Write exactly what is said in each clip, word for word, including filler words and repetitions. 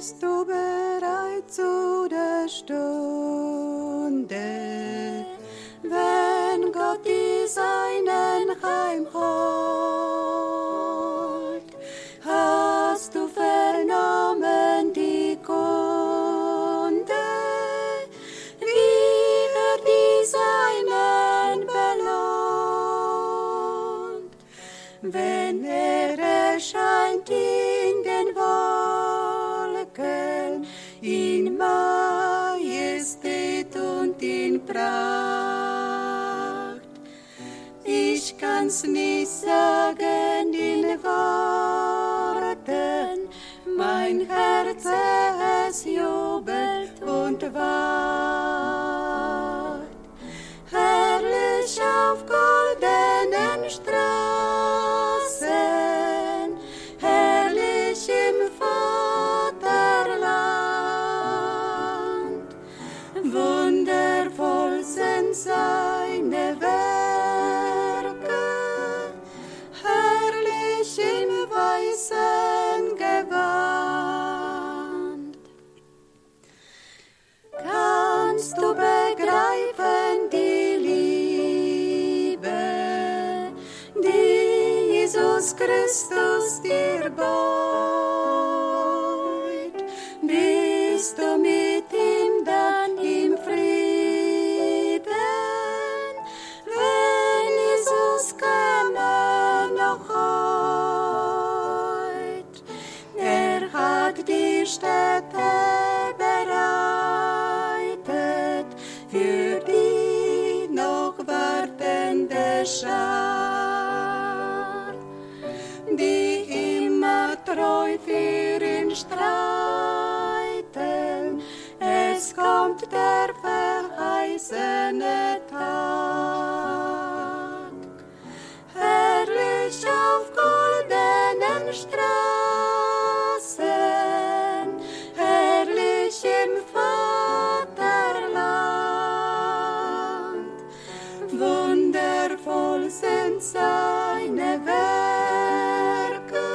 bist du bereit zu der Stunde, wenn Gott die Seinen heimholt. Hast du vernommen die Kunde, wie er die Seinen belohnt, wenn er erscheint in den Wolken, in Majestät und in Pracht. Ich kann's nicht sagen in Worten, mein Herz es jubelt und wacht. Herrlich auf goldenen Straßen, herrlich im Vaterland, wundervoll sind seine Werke, herrlich im weißen Gewand. Kannst du begreifen die Liebe, die Jesus Christus dir beut? Bist du mit ihm dann im Frieden, wenn Jesus käme noch heut? Er hat die Städte bereitet für die noch wartende Schar, die immer treu für ihn streiten. Es kommt der verheißene Tag. Herrlich auf goldenen Straßen, herrlich im Vaterland, wundervoll sind seine Werke,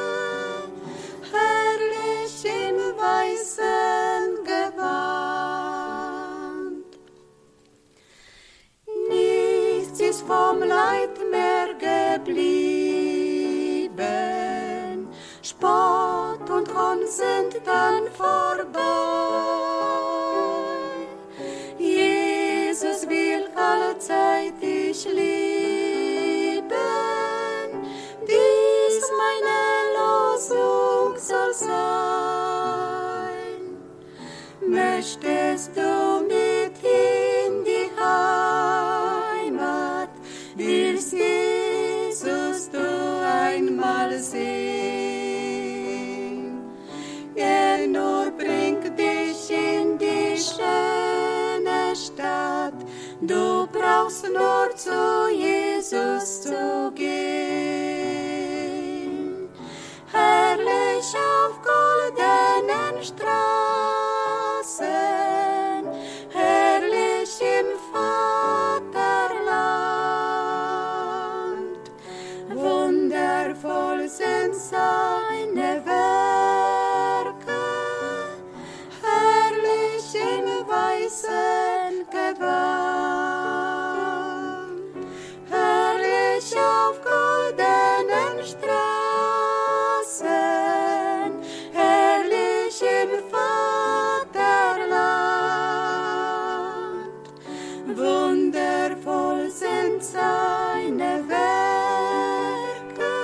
herrlich im weißen Gewand. Nichts ist vom Leid mehr geblieben, Spott und Hohn sind dann vorbei. Jesus will allzeit dich lieben, dies meine Losung soll sein. Möchtest du mit in die Heimat, willst Jesus du einmal sehen? Er nur bringt dich in die schöne Stadt, du brauchst nur zu Jesus zu gehen. Herrlich auf goldenen Straßen, herrlich im Vaterland, wundervoll sind seine Werke, herrlich im weißen Gewand, herrlich auf goldenen Straßen, herrlich im Vaterland, wundervoll sind seine Werke,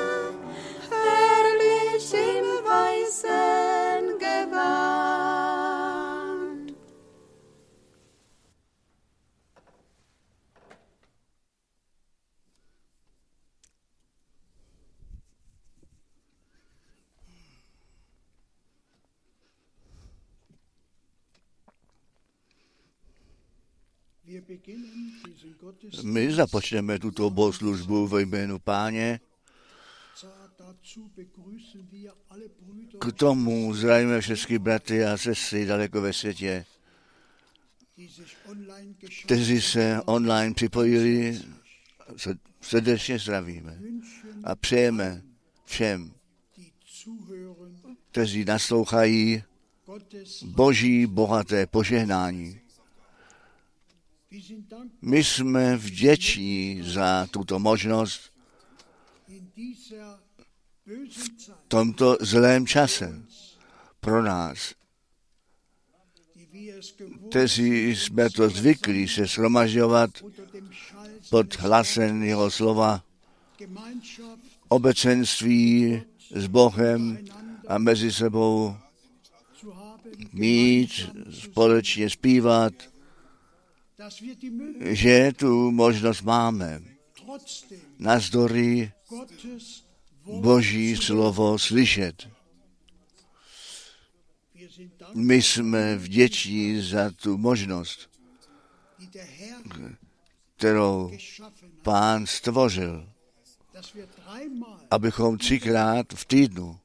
herrlich im weißen Gewand. My započneme tuto bohoslužbu ve jménu Páně. K tomu zdravíme všechny bratry a sestry daleko ve světě, kteří se online připojili, srdečně zdravíme a přejeme všem, kteří naslouchají, Boží bohaté požehnání. My jsme vděční za tuto možnost v tomto zlém čase pro nás, kteří jsme to zvyklí se shromažďovat pod hlasem jeho slova, obecenství s Bohem a mezi sebou mít, společně zpívat, že tu možnost máme. Navzdory Boží slovo slyšet. My jsme vděční za tu možnost, kterou Pán stvořil, abychom třikrát v týdnu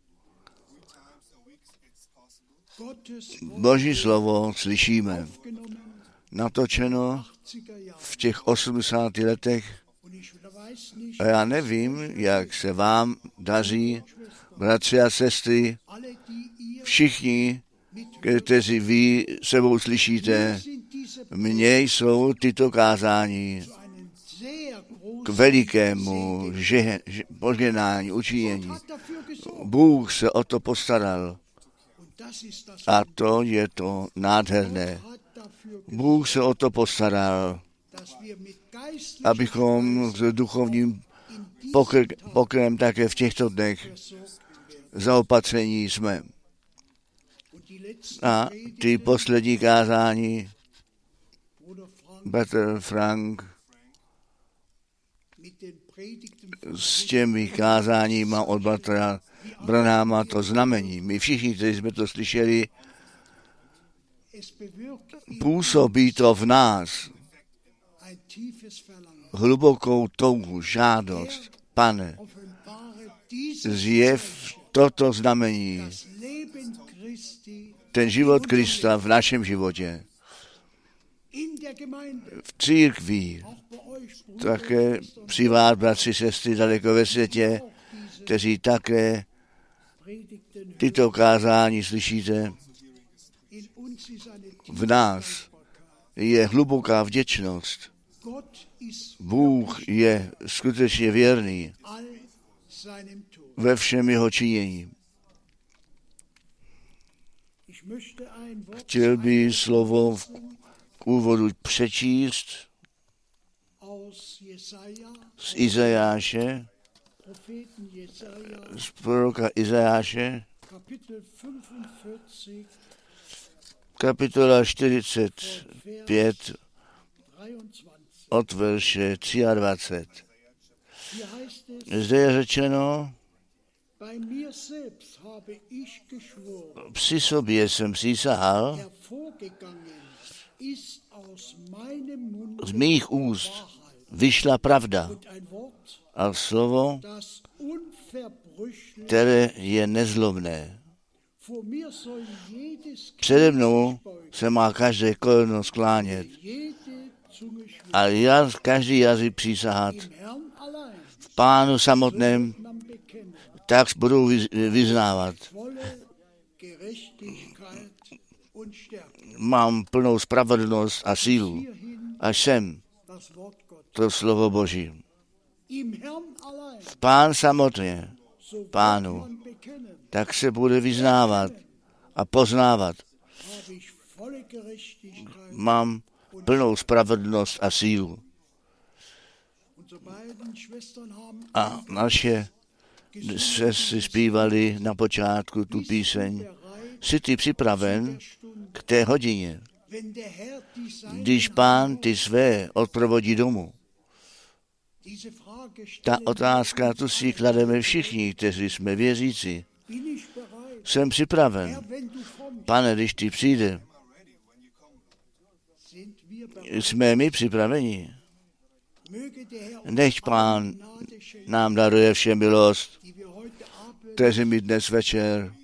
Boží slovo slyšíme. Natočeno v těch osmdesátých letech. A já nevím, jak se vám daří, bratři a sestry, všichni, kteří vy sebou slyšíte, mně jsou tyto kázání k velikému že, že, požehnání, učinění. Bůh se o to postaral. A to je to nádherné. Bůh se o to postaral, abychom s duchovním pokr- pokrem také v těchto dnech zaopatření jsme. A ty poslední kázání, bratr Frank, s těmi kázáníma od bratra Branhama to znamení. My všichni, kteří jsme to slyšeli, působí to v nás hlubokou touhu, žádost. Pane, zjev toto znamení, ten život Krista v našem životě, v církvi, také při vás, bratři, sestry, daleko ve světě, kteří také tyto kázání slyšíte. V nás je hluboká vděčnost. Bůh je skutečně věrný ve všem jeho činění. Chtěl by slovo v úvodu přečíst z Izajáše, z proroka Izajáše, kapitola čtyřicet pět od verše dvacet tři. Zde je řečeno, při sobě jsem přísahal, z mých úst vyšla pravda a slovo, které je nezlobné. Přede mnou se má každé koleno sklánět a jaz, každý jazyk přísahat. V Pánu samotném tak budou vyznávat. Mám plnou spravedlnost a sílu. Až sem to slovo Boží. V Pán samotně, Pánu, tak se bude vyznávat a poznávat. Mám plnou spravedlnost a sílu. A naše sestry zpívali na počátku tu píseň. Jsi ty připraven k té hodině, když Pán ty své odprovodí domů? Ta otázka, tu si klademe všichni, kteří jsme věřící. Jsem připraven. Pane, když ty přijde, jsme my připraveni. Nechť Pán nám daruje všem milost, kteří mi dnes večer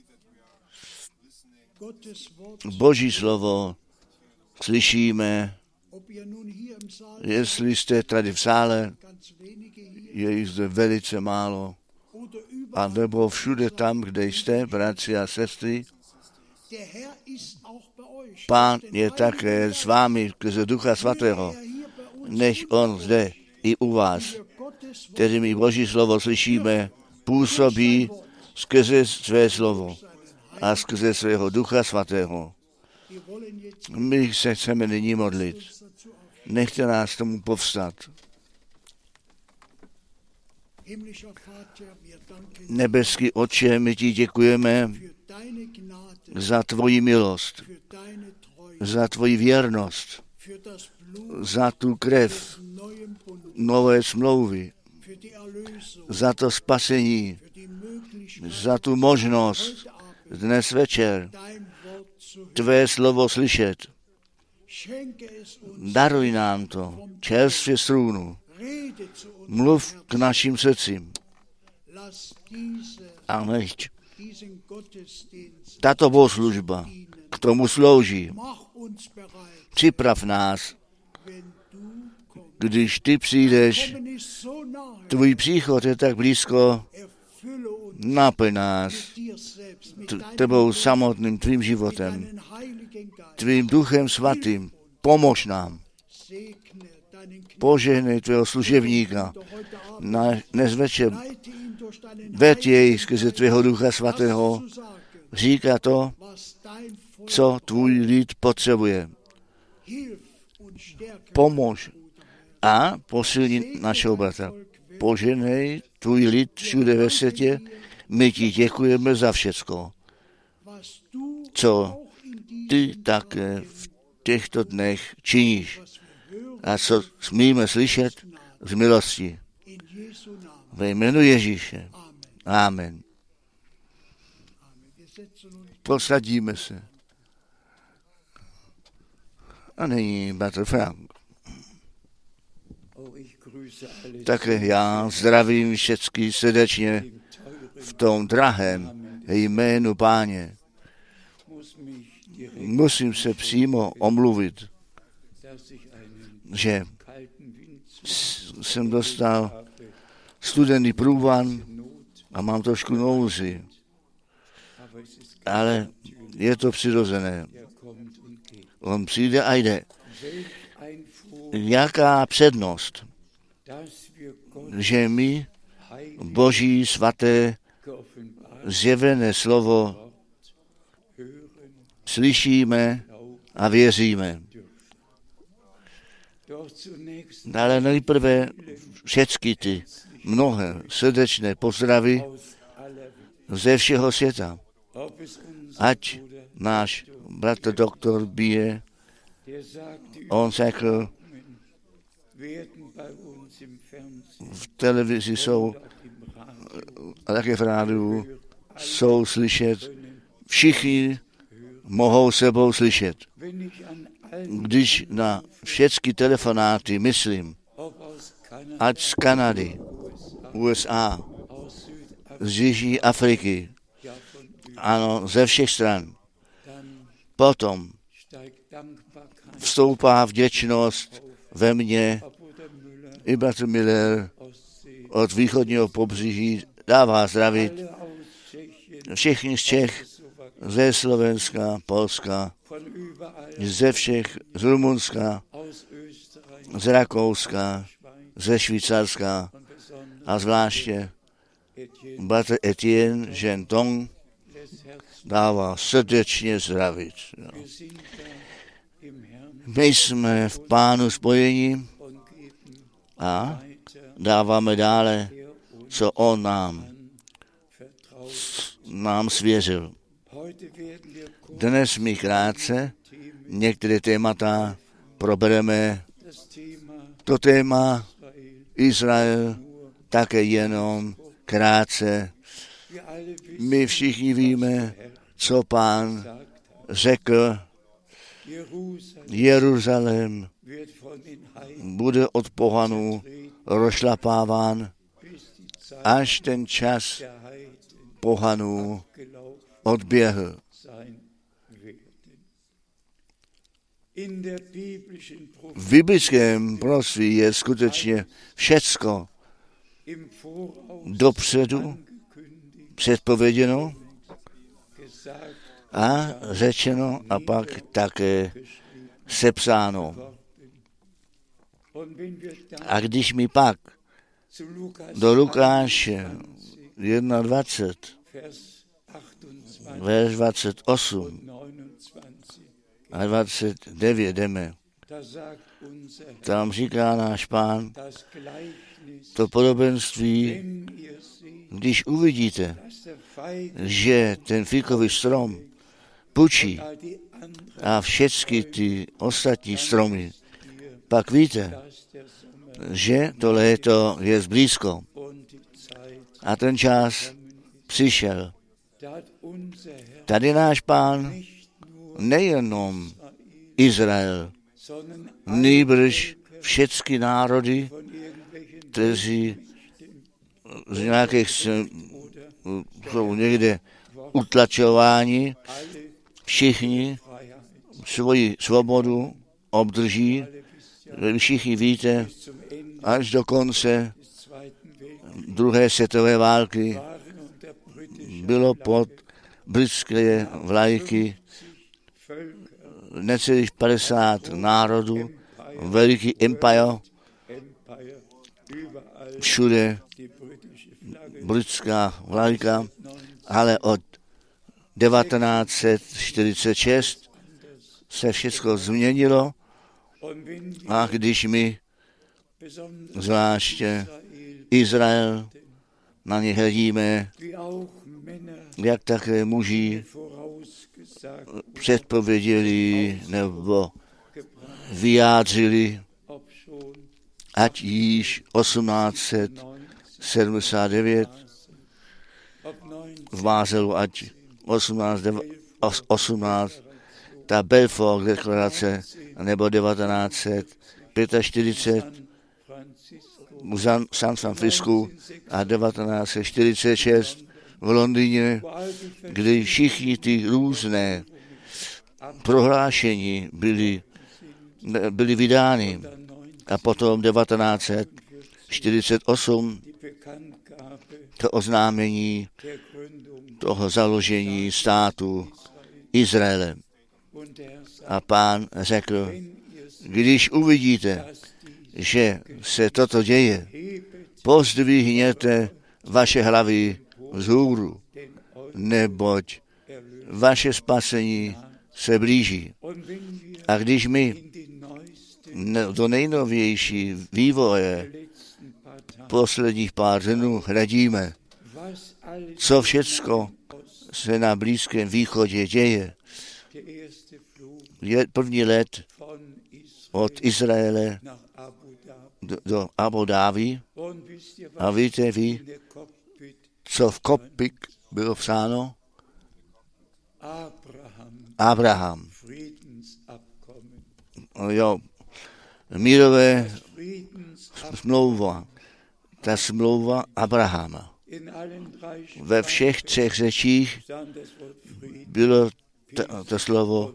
Boží slovo slyšíme, jestli jste tady v sále, je jich zde velice málo, a nebo všude tam, kde jste, bratři a sestry, Pán je také s vámi skrze Ducha Svatého, než on zde i u vás, který my Boží slovo slyšíme, působí skrze své slovo a skrze svého Ducha Svatého. My se chceme nyní modlit. Nechte nás tomu povstat. Nebeský Otče, my ti děkujeme za tvoji milost, za tvoji věrnost, za tu krev nové smlouvy, za to spasení, za tu možnost dnes večer tvé slovo slyšet. Daruj nám to čerstvě z trůnu. Mluv k našim srdcím. A nechť tato bohoslužba k tomu slouží. Připrav nás, když ty přijdeš, tvůj příchod je tak blízko, naplň nás tebou samotným, tvým životem, tvým duchem svatým, pomož nám. Požehnej tvého služebníka na dnes večer. Ved jej skrze tvého Ducha Svatého. Říká to, co tvůj lid potřebuje. Pomož a posilni našeho bratra. Požehnej tvůj lid všude ve světě. My ti děkujeme za všecko, co ty také v těchto dnech činíš a co smíme slyšet z milosti. Ve jménu Ježíše. Amen. Posadíme se. A nyní bratr Frank. Také já zdravím všechny srdečně v tom drahém jménu Páně. Musím se přímo omluvit, že jsem dostal studený průvan a mám trošku nouzi. Ale je to přirozené. On přijde a jde. Jaká přednost, že my Boží svaté zjevené slovo slyšíme a věříme. Ale nejprve všechny ty mnohé srdečné pozdravy ze všeho světa. Ať náš bratr doktor Bije, on řekl, v televizi jsou, a také v rádiu, jsou slyšet, všichni mohou sebou slyšet. Když na všechny telefonáty myslím, ať z Kanady, U S A, z Jižní Afriky, ano, ze všech stran, potom vstoupá vděčnost ve mně, i bratr Miller od východního pobřeží dává zdravit všichni z Čech, ze Slovenska, Polska, ze všech, z Rumunska, z Rakouska, ze Švýcarska a zvláště bratr Etienne Gentong dává srdečně zdravit. No. My jsme v Pánu spojení a dáváme dále, co on nám, nám svěřil. Dnes my krátce některé témata probereme. To téma Izrael také jenom krátce. My všichni víme, co Pán řekl. Jeruzalém bude od pohanů rozšlapáván, až ten čas pohanů odběhl. V biblickém proroctví je skutečně všecko dopředu předpověděno A řečeno a pak také sepsáno. A když mi pak do Lukáše dvacet jedna, verš dvacet osm a dvacet devět jdeme, tam říká náš Pán to podobenství, když uvidíte, že ten fíkový strom pučí a všechny ty ostatní stromy, pak víte, že to léto je blízko a ten čas přišel. Tady náš Pán nejenom Izrael, nýbrž všechny národy, kteří z nějakých jsou někde utlačováni, všichni svoji svobodu obdrží. Vy všichni víte, až do konce druhé světové války bylo pod britské vlajky necelých padesát národů, veliký empire, všude britská vlajka, ale od devatenáct set čtyřicet šest se všechno změnilo a když my, zvláště Izrael, na ně hledíme, jak také muži předpověděli nebo vyjádřili, ať již osmnáct set sedmdesát devět v Bázelu, ať osmnáct osmnáct, ta Balfour deklarace, nebo devatenáct set čtyřicet pět v San Francisku a devatenáct set čtyřicet šest v Londýně, kdy všichni ty různé prohlášení byly, byly vydány. A potom devatenáct set čtyřicet osm to oznámení toho založení státu Izraele. A Pán řekl, když uvidíte, že se toto děje, pozdvihněte vaše hlavy vzhůru, neboť vaše spasení se blíží. A když my do nejnovější vývoje posledních pár dnů hledíme, co všecko se na Blízkém východě děje. Je první let od Izraele do, do Abu Dhabi a víte vy, co v Kopik bylo psáno? Abraham. Jo, mírové smlouva, ta smlouva Abrahama. Ve všech třech řečích bylo to, to slovo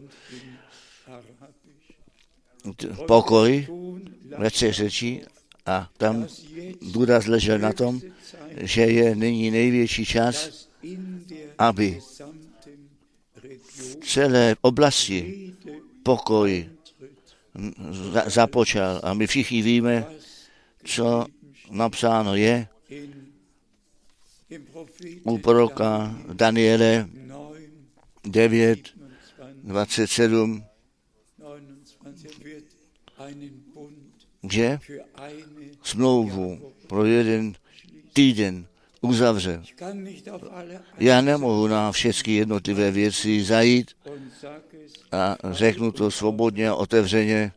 pokoj ve třech řečí a tam důraz ležel na tom, že je nyní největší čas, aby v celé oblasti pokoj započal. A my všichni víme, co napsáno je u proroka Daniele devět, dvacet sedm, že smlouvu pro jeden týden uzavře. Já nemohu na všechny jednotlivé věci zajít a řeknu to svobodně a otevřeně.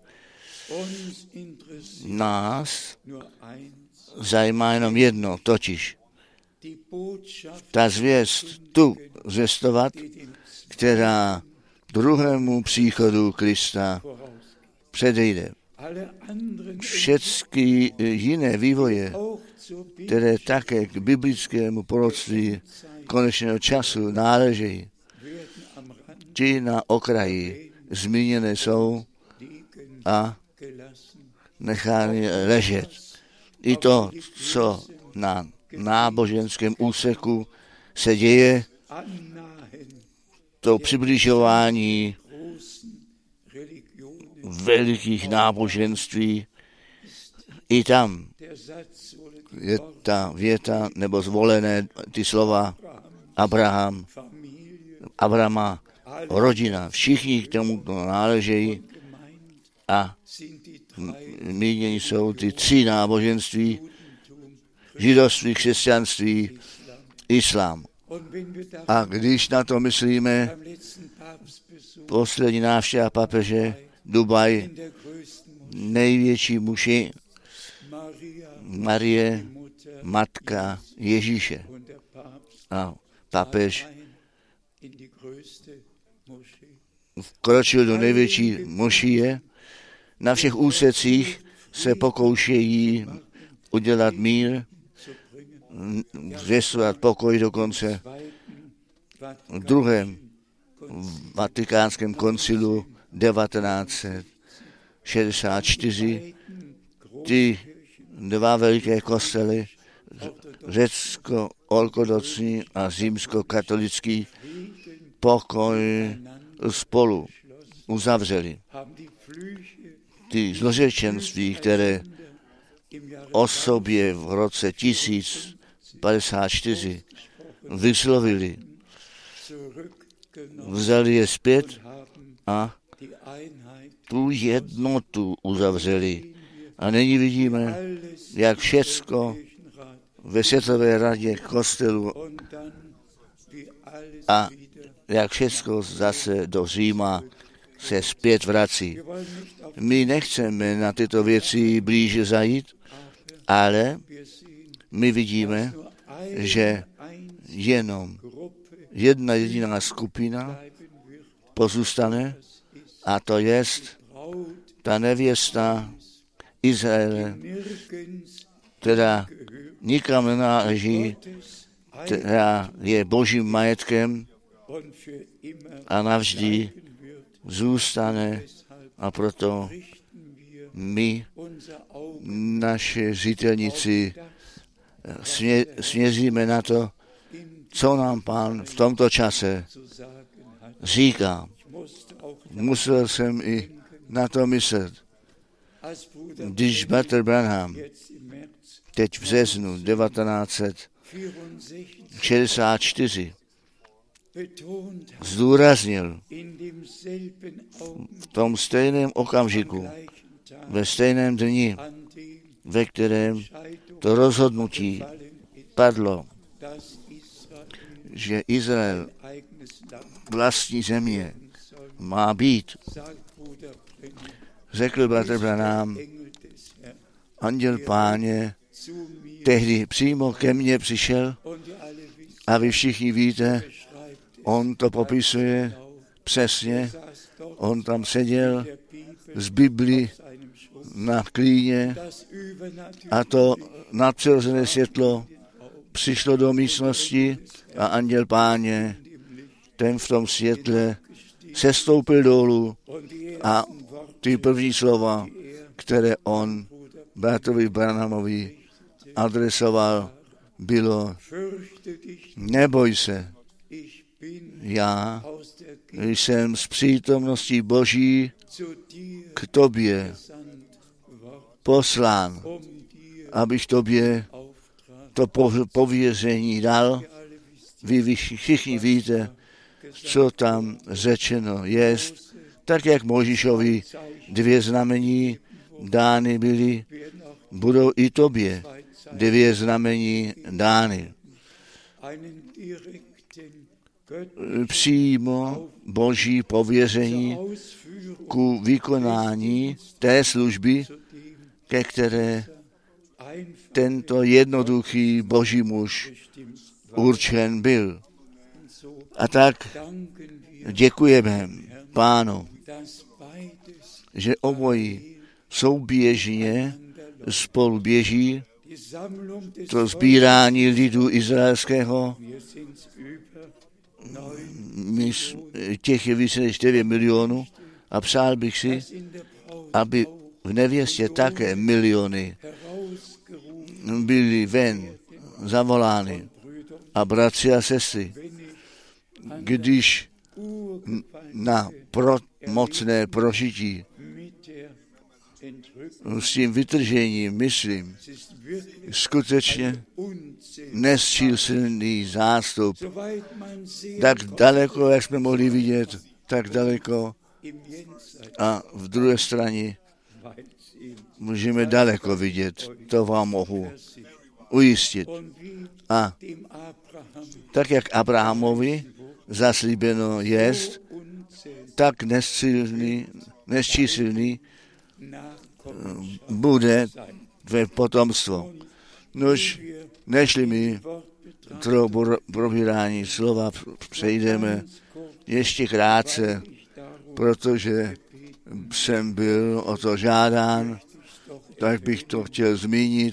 Nás zajímá jenom jedno, totiž ta zvěst tu zvěstovat, která druhému příchodu Krista předejde. Všechny jiné vývoje, které také k biblickému proroctví konečného času náležejí, ti na okraji zmíněné jsou a nechány ležet. I to, co na náboženském úseku se děje, to přibližování velikých náboženství. I tam je ta věta, nebo zvolené ty slova Abraham, Abrama, rodina, všichni k tomu náležejí a mínění jsou ty tři náboženství, židovství, křesťanství, islám. A když na to myslíme, poslední návštěva papeže, Dubaj, největší muži, Marie, matka Ježíše. A papež vkročil do největší mošie. Na všech úsecích se pokoušejí udělat mír, zvěstovat pokoj dokonce. V druhém vatikánském koncilu devatenáct set šedesát čtyři ty dva veliké kostely, řecko-ortodoxní a římsko-katolický, pokoj spolu uzavřeli. Ty zlořečenství, které o sobě v roce tisíc padesát čtyři vyslovili, vzali je zpět a tu jednotu uzavřeli. A nyní vidíme, jak všecko ve Světové radě kostelů a jak všecko zase do Říma se zpět vrací. My nechceme na tyto věci blíže zajít, ale my vidíme, že jenom jedna jediná skupina pozůstane, a to jest ta nevěsta Izraele, která nikam nenáleží, která je božím majetkem a navždy zůstane, a proto my naše zřetelnici smě, směříme na to, co nám Pán v tomto čase říká. Musel jsem i na to myslet. Když bratr Branham teď v březnu devatenáct set šedesát čtyři zdůraznil v tom stejném okamžiku, ve stejném dni, ve kterém to rozhodnutí padlo, že Izrael vlastní země má být, řekl bratr Branham, anděl Páně tehdy přímo ke mně přišel a vy všichni víte, on to popisuje přesně, on tam seděl z Bibli na klíně a to nadpřirozené světlo přišlo do místnosti a anděl Páně, ten v tom světle sestoupil dolů a ty první slova, které on bratrovi Branhamovi adresoval, bylo: neboj se, já jsem z přítomnosti Boží k tobě poslán, abych tobě to pověření dal. Vy všichni víte, co tam řečeno jest, tak jak Mojžíšovi dvě znamení dány byly, budou i tobě dvě znamení dány. Přímo Boží pověření ku vykonání té služby, ke které tento jednoduchý Boží muž určen byl. A tak děkujeme Pánu, že obojí souběžně spolu běží, to sbírání lidu izraelského, těch je více než devět milionů, a přál bych si, aby v nevěstě také miliony byly ven zavolány. A bratři a sestry, když na pro, mocné prožití s tím vytržením, myslím, skutečně nesčíslný zástup. Tak daleko, jak jsme mohli vidět, tak daleko a v druhé straně můžeme daleko vidět, to vám mohu ujistit. A tak, jak Abrahamovi zaslíbeno jest, tak nesčíslný, nesčíslný bude tvé potomstvo. Nož, nežli mi pro probírání slova přejdeme ještě krátce, protože jsem byl o to žádán, tak bych to chtěl zmínit.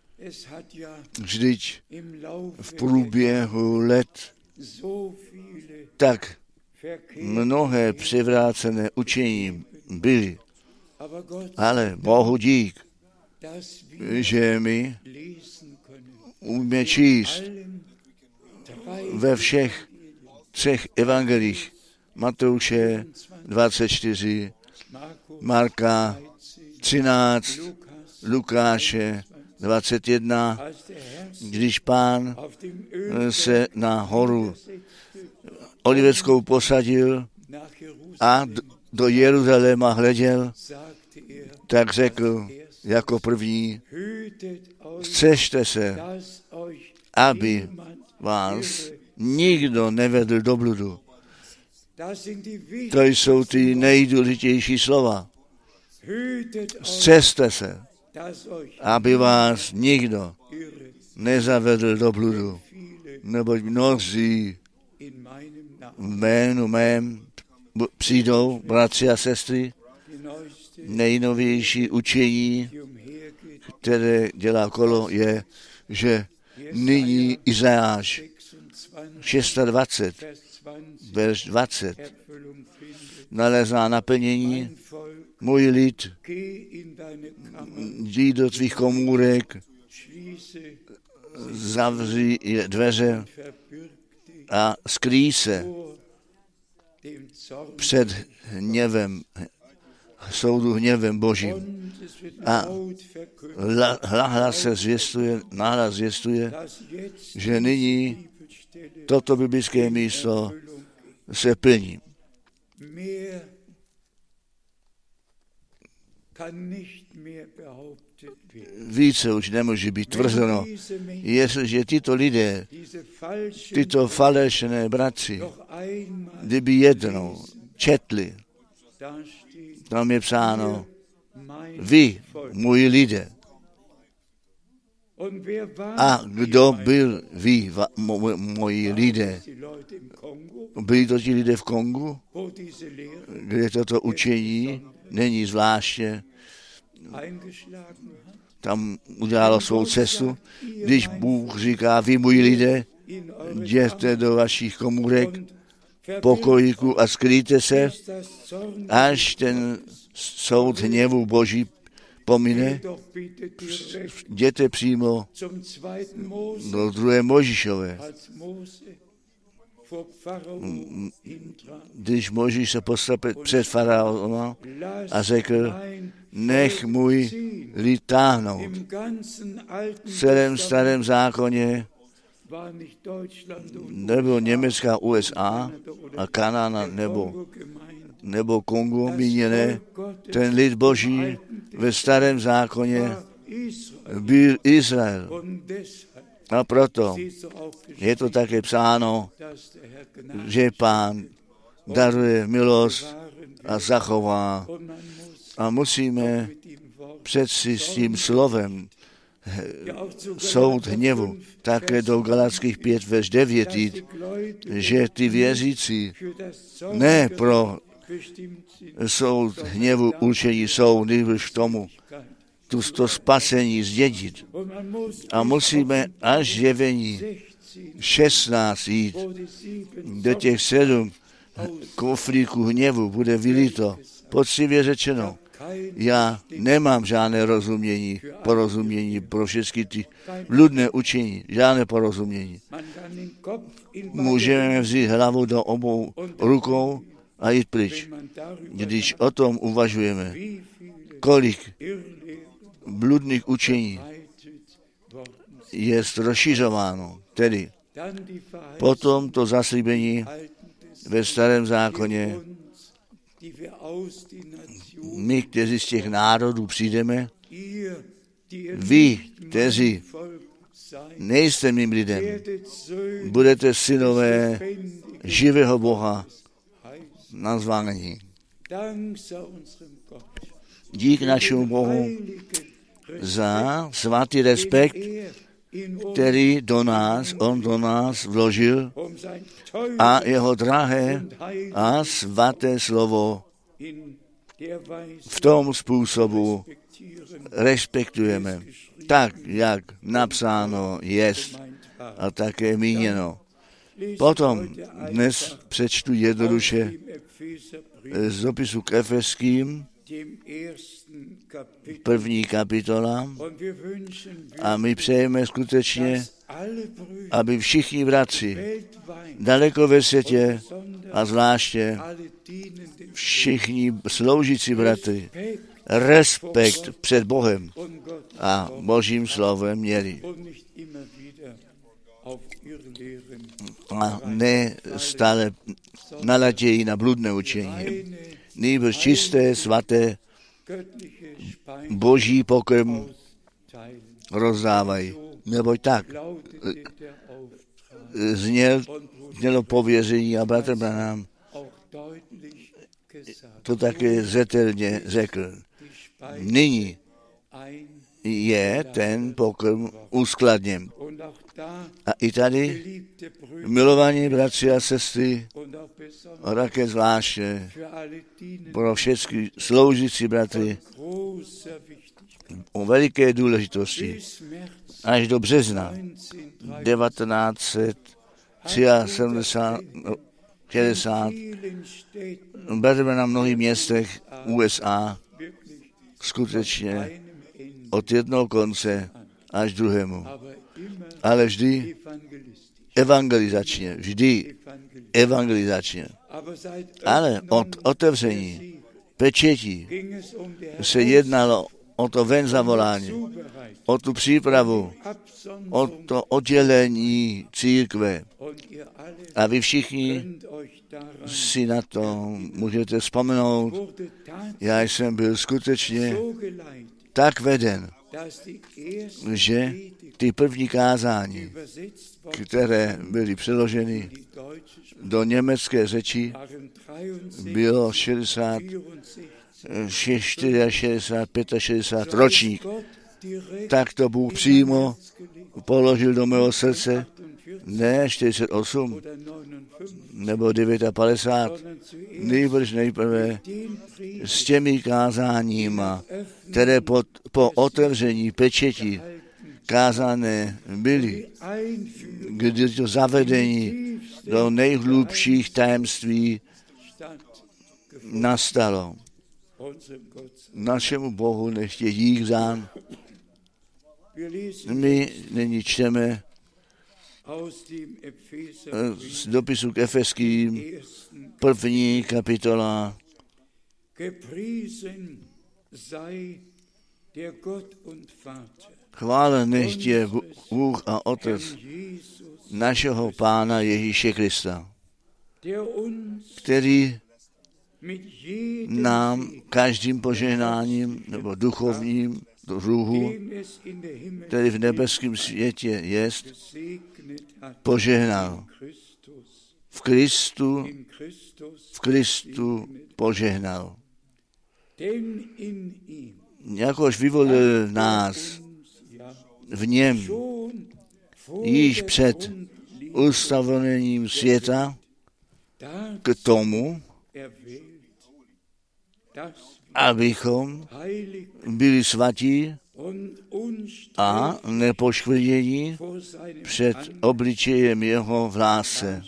Vždyť v průběhu let tak mnohé převrácené učení byly. Ale Bohu dík, že my umíme číst ve všech třech evangelích Matouše dvacet čtyři, Marka třináct, Lukáše dvacet jedna, když Pán se na horu Oliveckou posadil a do Jeruzaléma hleděl, tak řekl jako první, střežte se, aby vás nikdo nevedl do bludu. To jsou ty nejdůležitější slova. Střežte se, aby vás nikdo nezavedl do bludu, neboť mnozí v jménu mém přijdou, bratři a sestry, nejnovější učení, které dělá kolo, je, že nyní Izajáš dvacet šest, verš dvacet, nalezá naplnění, můj lid, jdi do tvých komůrek, zavři dveře a skrýj se před hněvem, soudu hněvem Božím. A hlas se zvěstuje, nahlas zvěstuje, že nyní toto biblické místo se plní. Více už nemůže být tvrzeno, jestliže tyto lidé, tyto falešné bratři, kdyby jednou četli, tam je psáno, vy, moji lidé. A kdo byl vy, mo, moji lidé? Byli to ti lidé v Kongu, kde toto učení není zvláště, tam udělalo svou cestu, když Bůh říká, vy, moji lidé, jděte do vašich komůrek, pokojíku a skrýjte se, až ten soud hněvu Boží pomine, jděte přímo do druhé Mojžíšové. Když Mojžíš se postavil před faraona a řekl, nech můj lid táhnout. V celém starém zákoně nebo Německa, U S A a Kanada nebo, nebo Kongo míněné, ten lid Boží ve starém zákoně byl Izrael. A proto je to také psáno, že Pán daruje milost a zachová. A musíme přeci s tím slovem soud hněvu také do Galatských pět, verš devět jít, že ty věřící ne pro soud hněvu určení jsou, nýbrž k tomu, tu to spasení zdědit. A musíme až zjevení šestnáct jít, do těch sedm kuflíků hněvu bude vylito. Poctivě řečeno, já nemám žádné rozumění, porozumění pro všechny ty bludné učení, žádné porozumění. můžeme vzít hlavu do obou rukou a jít pryč. Když o tom uvažujeme, kolik bludných učení je rozšiřováno, tedy potom to zaslíbení ve starém zákoně, my, kteří z těch národů přijdeme, vy, kteří nejste mým lidem, budete synové živého Boha nazváni. Dík našemu Bohu za svatý respekt, který do nás, on do nás vložil a jeho drahé a svaté slovo v tom způsobu respektujeme, tak, jak napsáno jest a také míněno. Potom dnes přečtu jednoduše z dopisu k Efeským, první kapitola, a my přejeme skutečně, aby všichni bratři daleko ve světě a zvláště všichni sloužící bratři respekt před Bohem a Božím slovem měli. A ne stále naladějí na bludné učení. Nýbrž čisté, svaté, Boží pokrm rozdávají. Neboť tak zněl, znělo pověření a bratr Branham to také zetelně řekl. Nyní je ten pokrm uskladněn. A i tady, milovaní bratři a sestry, a také zvláště pro všechny sloužící bratry, o veliké důležitosti, až do března devatenáct set šedesát bereme na mnohých městech U S A skutečně od jednoho konce až druhému. Ale vždy evangelizačně, vždy evangelizačně. Ale od otevření pečetí se jednalo o to ven zavolání, o tu přípravu, o to oddělení církve. A vy všichni si na to můžete vzpomenout. Já jsem byl skutečně tak veden, že ty první kázání, které byly přeloženy do německé řeči, bylo šedesát, šedesát pět a šedesát ročník. Tak to Bůh přímo položil do mého srdce, ne čtyřicet osm nebo padesát devět, nejbrž nejprve s těmi kázáníma, které po, po otevření pečeti kázané byly, kdy to zavedení do nejhlubších tajemství nastalo. Našemu Bohu nechť je dík zán. My nyní čteme z dopisu k Efeským, první kapitola. Chválen nechť je Bůh a Otec našeho Pána Ježíše Krista, který nám každým požehnáním nebo duchovním druhu, který v nebeském světě jest, požehnal. V Kristu, v Kristu požehnal. Jakož vyvolil nás v něm již před ustavením světa k tomu, abychom byli svatí a nepoškvrnění před obličejem jeho v lásce.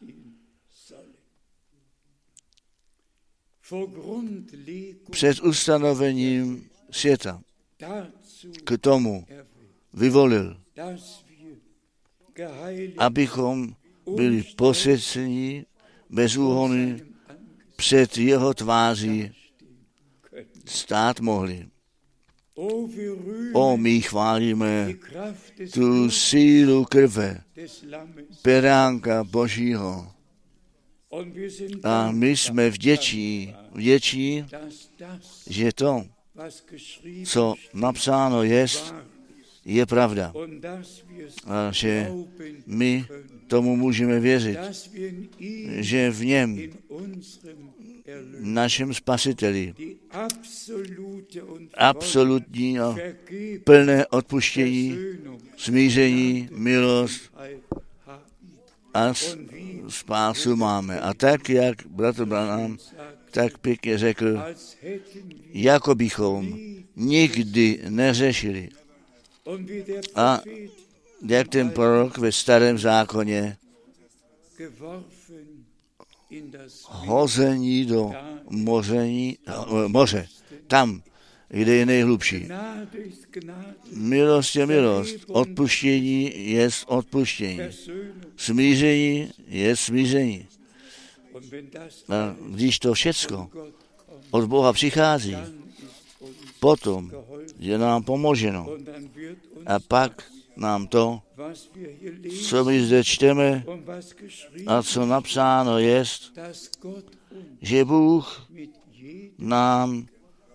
Před ustanovením světa k tomu vyvolil, abychom byli posvěceni bez úhony před jeho tváří stát mohli. O, my chválíme tu sílu krve beránka Božího. A my jsme vděční, vděční, že to, co napsáno jest, je pravda. A že my tomu můžeme věřit, že v něm, našem Spasiteli, absolutní a plné odpuštění, smíření, milost a spásu máme. A tak, jak bratr Branham tak pěkně řekl, jako bychom nikdy neřešili. A jak ten prorok ve starém zákoně hození do moření, moře, tam, kde je nejhlubší. Milost je milost, odpuštění je odpuštění, smíření je smíření. A když to všecko od Boha přichází, potom je nám pomoženo. A pak nám to, co my zde čteme a co napsáno jest, že Bůh nám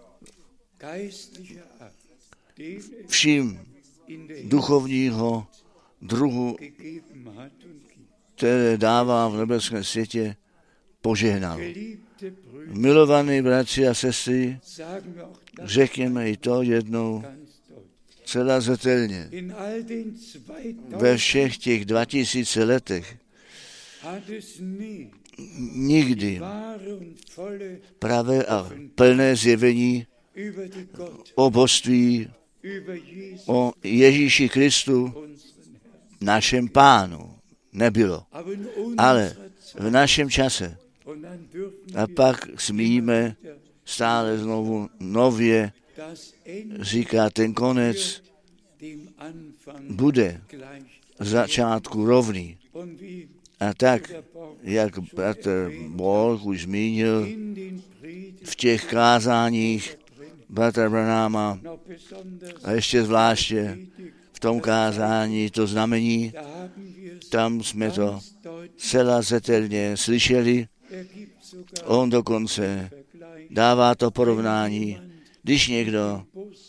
vším duchovního druhu, které dává v nebeském světě, požehnal. Milovaní bratři a sestry, řekněme i to jednou celá zřetelně. Ve všech těch dva tisíce letech nikdy pravé a plné zjevení o božství, o Ježíši Kristu, našem Pánu, nebylo. Ale v našem čase. A pak smíme stále znovu nově říká, ten konec bude začátku rovný. A tak, jak bratr Borg už zmínil, v těch kázáních bratra Branhama a ještě zvláště v tom kázání to znamení, tam jsme to celá zřetelně slyšeli. On dokonce dává to porovnání, když někdo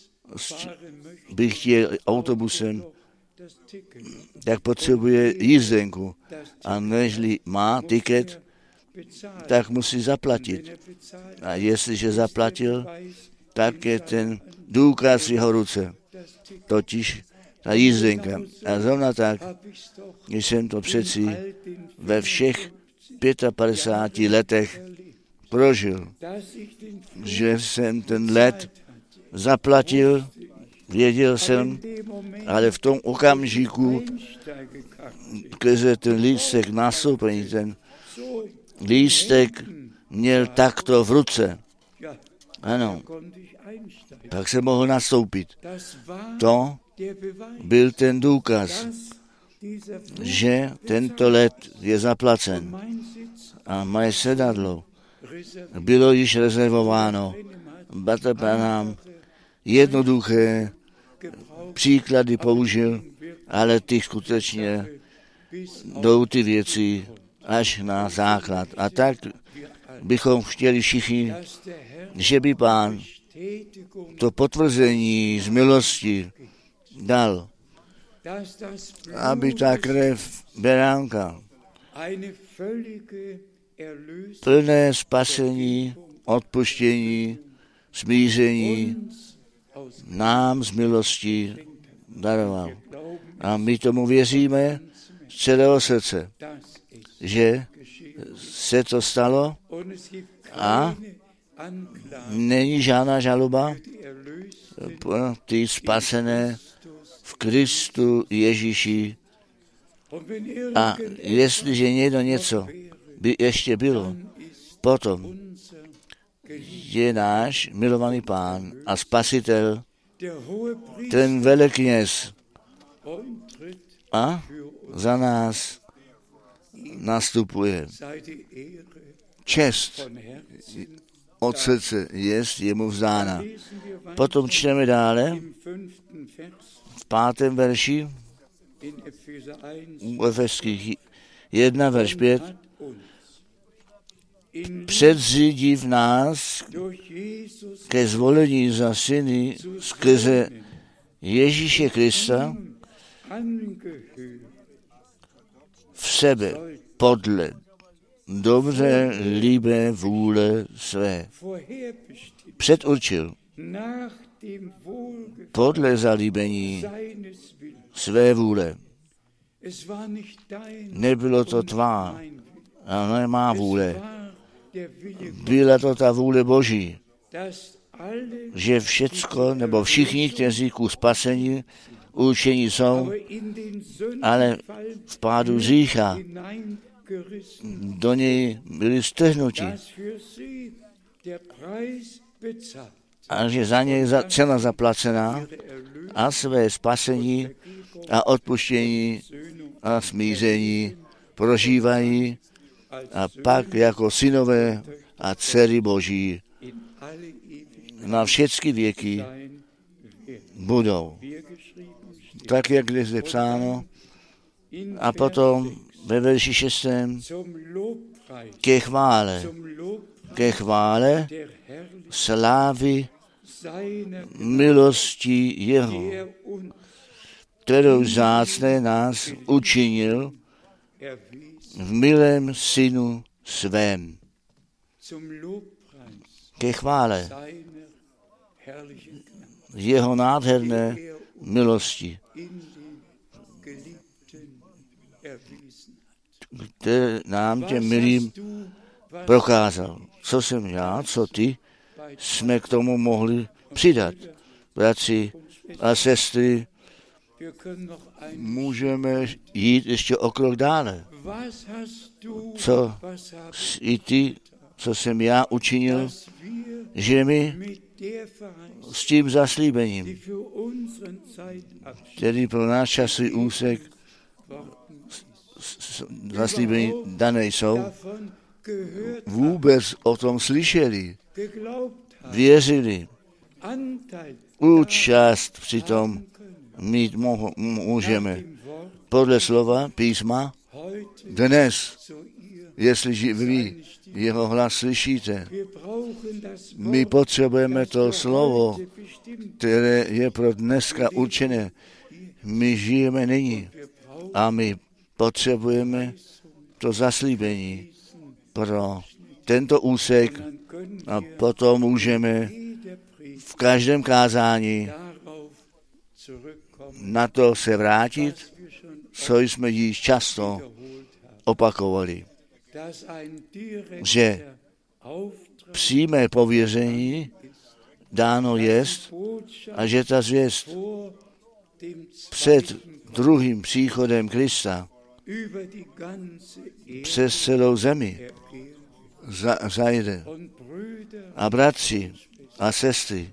by chtěl autobusem, tak potřebuje jízdenku a nežli má tiket, tak musí zaplatit. A jestliže zaplatil, tak je ten důkaz v jeho ruce, totiž ta jízdenka. A zrovna tak, když jsem to přeci ve všech padesát pěti letech prožil, že jsem ten let zaplatil, věděl jsem, ale v tom okamžiku, když ten lístek nastoupení, ten lístek měl takto v ruce. Ano, tak se mohl nastoupit. To byl ten důkaz, že tento let je zaplacen a moje sedadlo bylo již rezervováno. Bratr Branham jednoduché příklady použil, ale ty skutečně jdou ty věci až na základ. A tak bychom chtěli všichni, že by Pán to potvrzení z milosti dal, aby ta krev beránka, plné spasení, odpuštění, smíření nám z milosti daroval. A my tomu věříme z celého srdce, že se to stalo a není žádná žaloba pro ty spasené v Kristu Ježíši. A jestliže někdo něco by ještě bylo, potom je náš milovaný Pán a Spasitel, ten velekněz a za nás nastupuje. Čest od srdce jest jemu vzdána. Potom čteme dále v pátém verši u Efeských jedna, verš pět. Předřídí v nás ke zvolení za syny skrze Ježíše Krista v sebe podle dobře líbé vůle své. Předurčil podle zalíbení své vůle. Nebylo to tvá, ale má vůle. Byla to ta vůle Boží, že všecko, nebo všichni, kteří ku spasení určení jsou, ale v pádu hřícha do něj byli strhnuti. A že za něj cena zaplacená a své spasení a odpuštění a smíření prožívají a pak jako synové a dcery Boží na všechny věky budou. Tak, jak je zde psáno. A potom ve verši šestém ke chvále, ke chvále slávy milosti jeho, kterou vzácné nás učinil v milém synu svém. Ke chvále jeho nádherné milosti, které nám těm milým prokázal. Co jsem já, co ty, jsme k tomu mohli přidat. Bratři a sestry, můžeme jít ještě o krok dále. Co i ty, co jsem já učinil, že my s tím zaslíbením, který pro náš časový úsek zaslíbení dané jsou, vůbec o tom slyšeli, věřili, účast přitom mít mohu, můžeme. Podle slova písma dnes, jestliže vy jeho hlas slyšíte, my potřebujeme to slovo, které je pro dneska určené. My žijeme nyní a my potřebujeme to zaslíbení pro tento úsek a potom můžeme v každém kázání na to se vrátit, co jsme již často opakovali. Že přímé pověření dáno jest a že ta zvěst před druhým příchodem Krista přes celou zemi za, zajde. A bratři a sestry,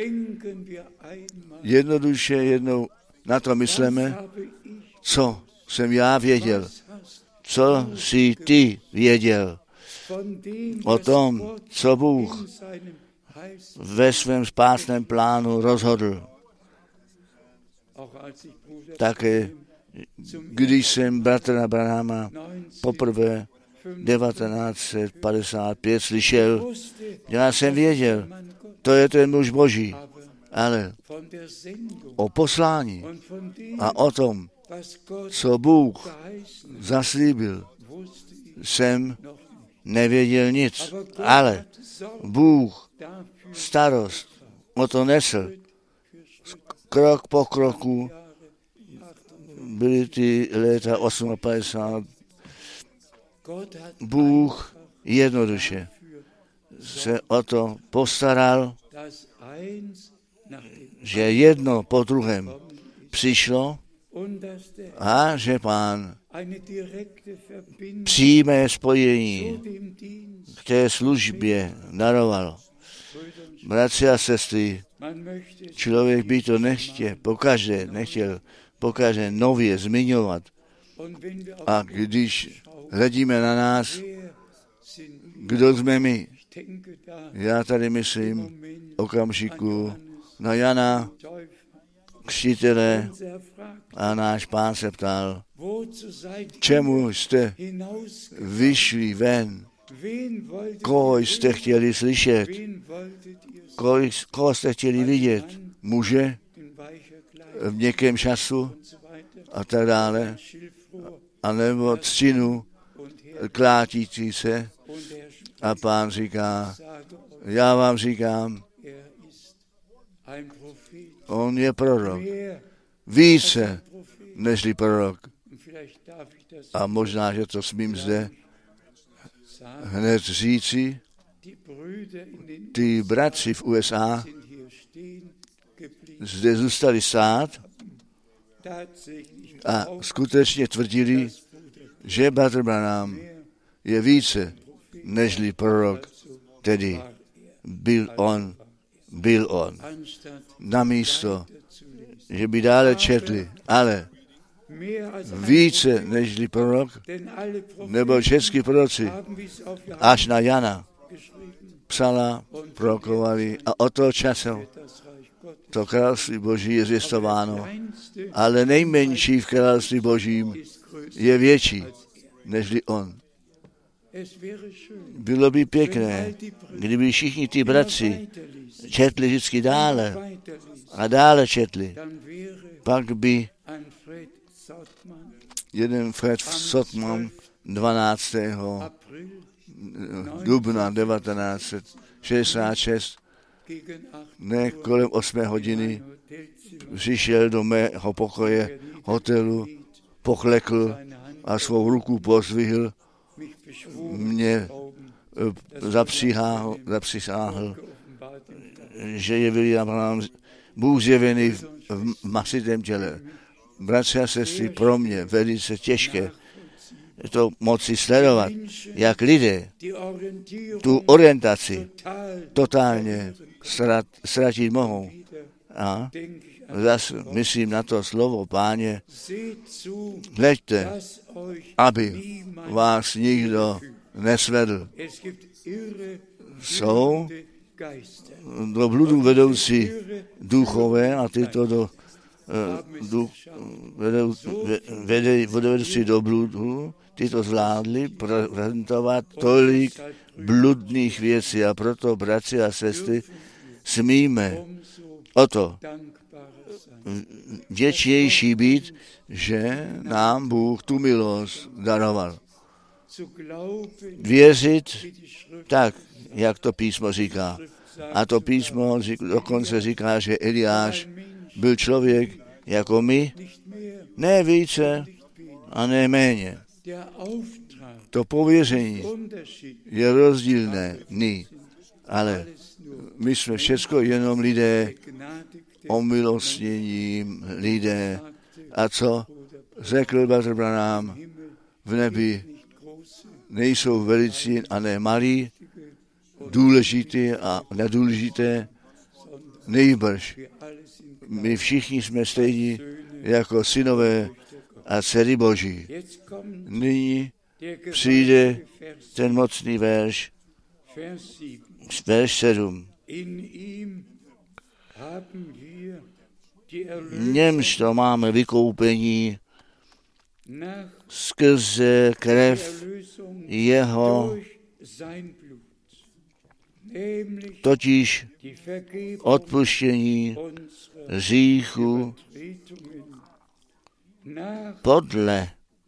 jednoduše jednou na to myslíme, co jsem já věděl, co jsi ty věděl o tom, co Bůh ve svém spásném plánu rozhodl. Také když jsem bratra Branhama poprvé devatenáct set padesát pět slyšel, já jsem věděl, to je ten muž Boží, ale o poslání a o tom, co Bůh zaslíbil, jsem nevěděl nic, ale Bůh starost o to nesl. Krok po kroku byly ty léta padesát osm. Bůh jednoduše se o to postaral, že jedno po druhém přišlo a že Pán přímé spojení k té službě daroval. Bratři a sestry, člověk by to nechtěl, pokaždé nechtěl, pokaždé nově zmiňovat, A když hledíme na nás, kdo jsme my? Já tady myslím okamžiku na Jana Křtitele a náš Pán se ptal, čemu jste vyšli ven? Koho jste chtěli slyšet? Koho, koho jste chtěli vidět? Muže v měkkém času a tak dále, anebo třinu klátící se. A Pán říká, já vám říkám, on je prorok. Více nežli prorok. A možná, že to smím zde hned říci, ty bratři v U S A zde zůstali stát a skutečně tvrdili, že bratr Branham je více nežli prorok, tedy byl on, byl on. Namísto, že by dále četli, ale více nežli prorok, nebo český proroci, až na Jana psala, prorokovali a od toho času to království Boží je zvěstováno, ale nejmenší v království Božím je větší nežli on. Bylo by pěkné, kdyby všichni ty bratři četli vždycky dále a dále četli, pak by jeden Fred Sotman dvanáctého dubna devatenáct set šedesát šest ne kolem osmé hodiny přišel do mého pokoje hotelu, pochlekl a svou ruku pozvihl, mě zapřísáhl, zapřísáhl, že je William Branham Bůh zjevený v, v masitém těle. Bratři a sestry, pro mě velice těžké to moci sledovat, jak lidé tu orientaci totálně ztrat, ztratit mohou. A zase myslím na to slovo Páně, hleďte, aby vás nikdo nesvedl. Jsou do bludu vedoucí duchové a tyto do duch, vedou, vede, vedoucí do bludu, tyto zvládli prezentovat tolik bludných věcí a proto, bratři a sestry, smíme o to vděčnější být, že nám Bůh tu milost daroval. Věřit tak, jak to písmo říká. A to písmo dokonce říká, že Eliáš byl člověk jako my, ne více a ne méně. To pověření je rozdílné, ní, ale my jsme všecko jenom lidé, omilostněním lidé. A co řekl bratr Branham, v nebi nejsou velicí a ne malí, důležité a nedůležité, nejbrž. My všichni jsme stejní jako synové a dcery Boží. Nyní přijde ten mocný verš, verš sedm. V němž to máme vykoupení skrze krev jeho, totiž odpuštění hříchu podle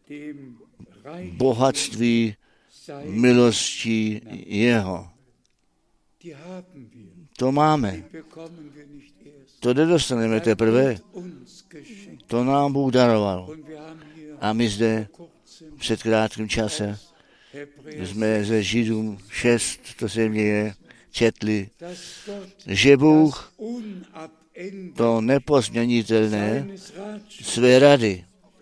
bohatství milosti jeho. To máme. To nedostaneme teprve. To nám Bůh daroval. A my zde před krátkým čase jsme ze Židům šest, to se měje, četli, že Bůh to nepozměnitelné své rady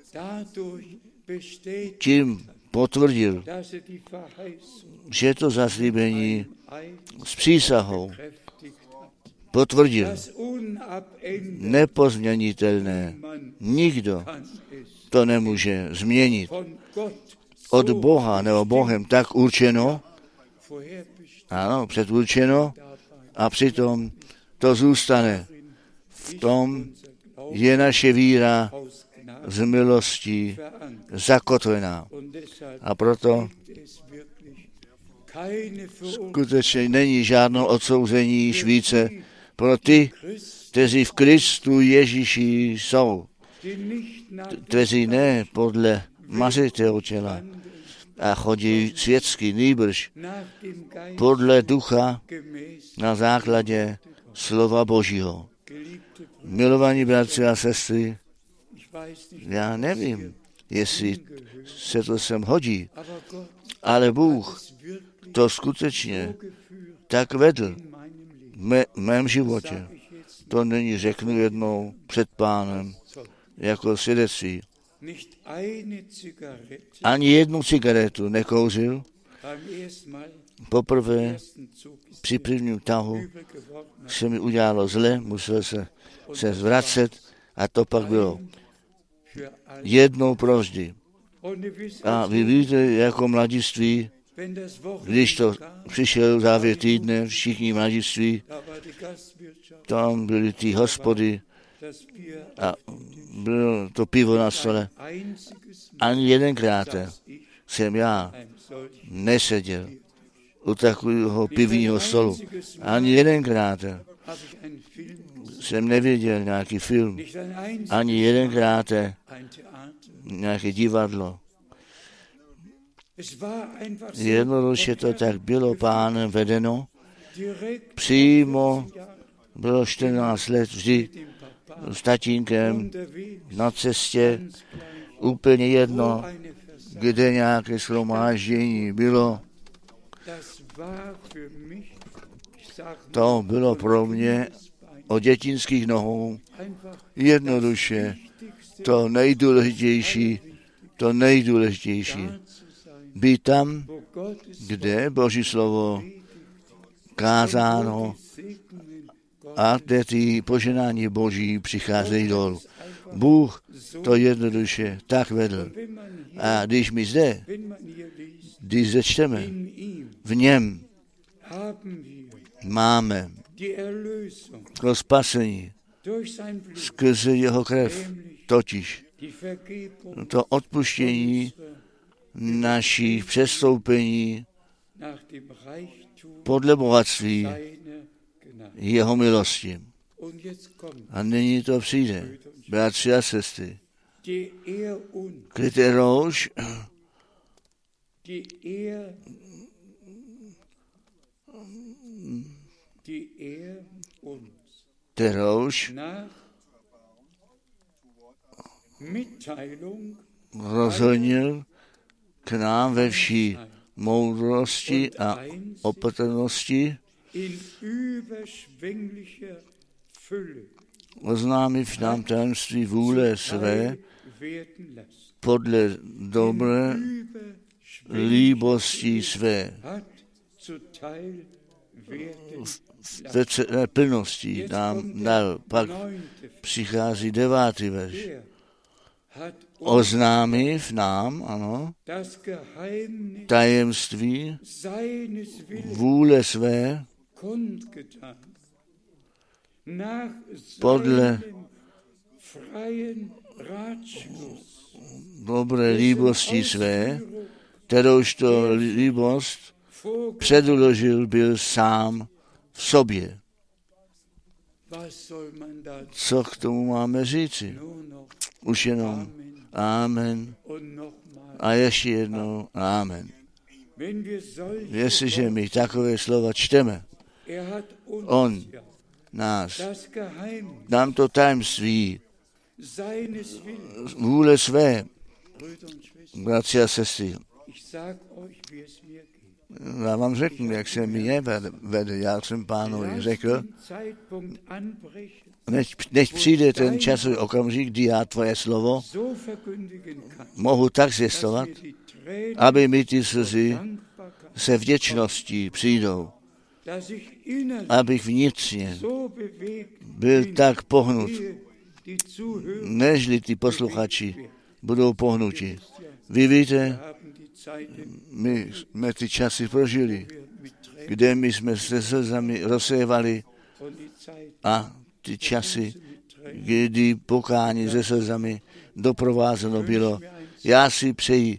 tím potvrdil, že to zaslíbení s přísahou potvrdil. Nepozměnitelné. Nikdo to nemůže změnit. Od Boha nebo Bohem tak určeno, ano, předurčeno, a přitom to zůstane. V tom je naše víra z milostí zakotvená. A proto skutečně není žádnou odsouzení již více pro ty, kteří v Kristu Ježíši jsou, kteří ne podle mařitého těla a chodí světsky, nýbrž podle ducha na základě slova Božího. Milovaní bratři a sestry, já nevím, jestli se to sem hodí, ale Bůh to skutečně tak vedl v mé, mém životě. To není, řeknu jednou před Pánem, jako svědectví. Ani jednu cigaretu nekouřil. Poprvé při prvním tahu se mi udělalo zle, musel se, se zvracet a to pak bylo jednou provždy. A vy víte, jako mladiství, když to přišel závěr týdne, všichni mladiství, tam byly ty hospody a bylo to pivo na stole. Ani jedenkrát jsem já neseděl u takového pivního stolu. Ani jedenkrát jsem neviděl nějaký film. Ani jedenkrát nějaké divadlo. Jednoduše to tak bylo Pánem vedeno. Přímo bylo čtrnáct let vždy s tatínkem na cestě, úplně jedno, kde nějaké shromáždění bylo. To bylo pro mě od dětinských nohou jednoduše to nejdůležitější, to nejdůležitější. Být tam, kde Boží slovo kázáno a kde ty poženání Boží přicházejí dolů. Bůh to jednoduše tak vedl. A když my zde, když zde čteme, v něm máme to spasení skrze jeho krev, totiž to odpuštění našich přestoupení podle bohatství jeho milosti. A nyní to přijde, bratři a sestry, kterouž kterouž rozhodnil k nám ve vší moudrosti a opatrnosti oznámit nám tajemství vůle své podle dobré líbosti své. Ve celé plnosti nám dal, pak přichází devátý verš. Oznámiv nám, ano, tajemství vůle své podle dobré líbosti své, kterouž to líbost předložil byl sám v sobě. Co k tomu máme říci? Už jenom amen a ještě jednou amen. Jestliže my takové slova čteme, on nás, nám to tajemství vůle své, bratři a sestry, já vám řeknu, jak se mi je vede, já jsem Pánovi řekl, než, než přijde ten časový okamžik, kdy já tvoje slovo mohu tak zvěstovat, aby mi ty slzy se vděčností přijdou, abych vnitřně byl tak pohnut, nežli ty posluchači budou pohnuti. Vy víte, my jsme ty časy prožili, kde my jsme se slzami rozsévali a ty časy, kdy pokání se slzami doprovázeno bylo. Já si přeji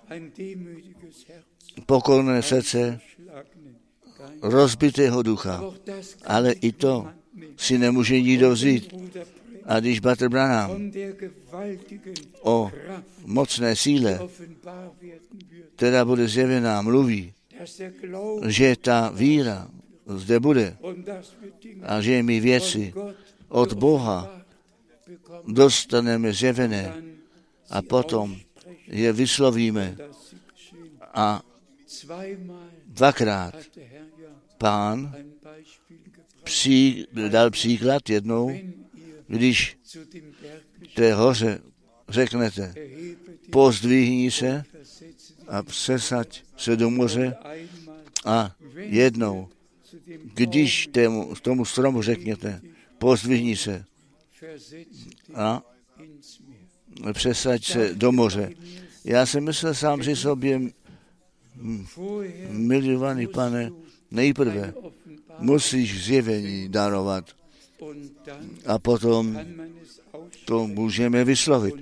pokorné srdce, rozbitého ducha, ale i to si nemůže nikdo vzít. A když Bratr Branham o mocné síle, která bude zjevená, mluví, že ta víra zde bude a že my věci od Boha dostaneme zjevené a potom je vyslovíme. A dvakrát Pán pří, dal příklad jednou, když té hoře řeknete, pozdvihni se a přesaď se do moře a jednou, když tému, tomu stromu řekněte, pozdvihni se a přesaď se do moře. Já jsem myslel sám při sobě, milovaný Pane, nejprve musíš zjevení darovat a potom to můžeme vyslovit.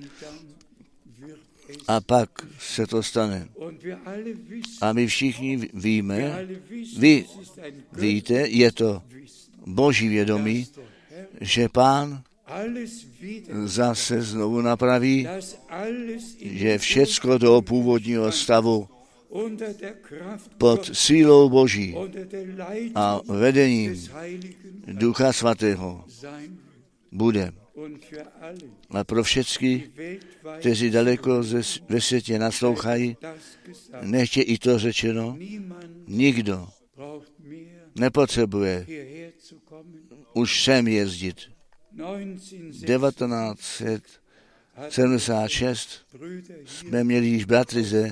A pak se to stane. A my všichni víme, vy víte, je to Boží vědomí, že Pán zase znovu napraví, že všecko do původního stavu pod sílou Boží a vedením Ducha Svatého bude. A pro všechny, kteří daleko ze, ve světě naslouchají, nechtě i to řečeno, nikdo nepotřebuje už sem jezdit. devatenáct set sedmdesát šest jsme měli již bratry ze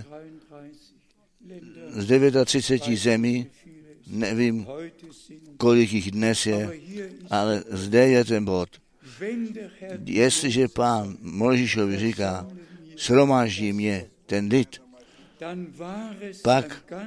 z třicet devět zemí, nevím, kolik jich dnes je, ale zde je ten bod. Jestliže Pán Mojžíšovi říká, shromáždí mě ten lid, pak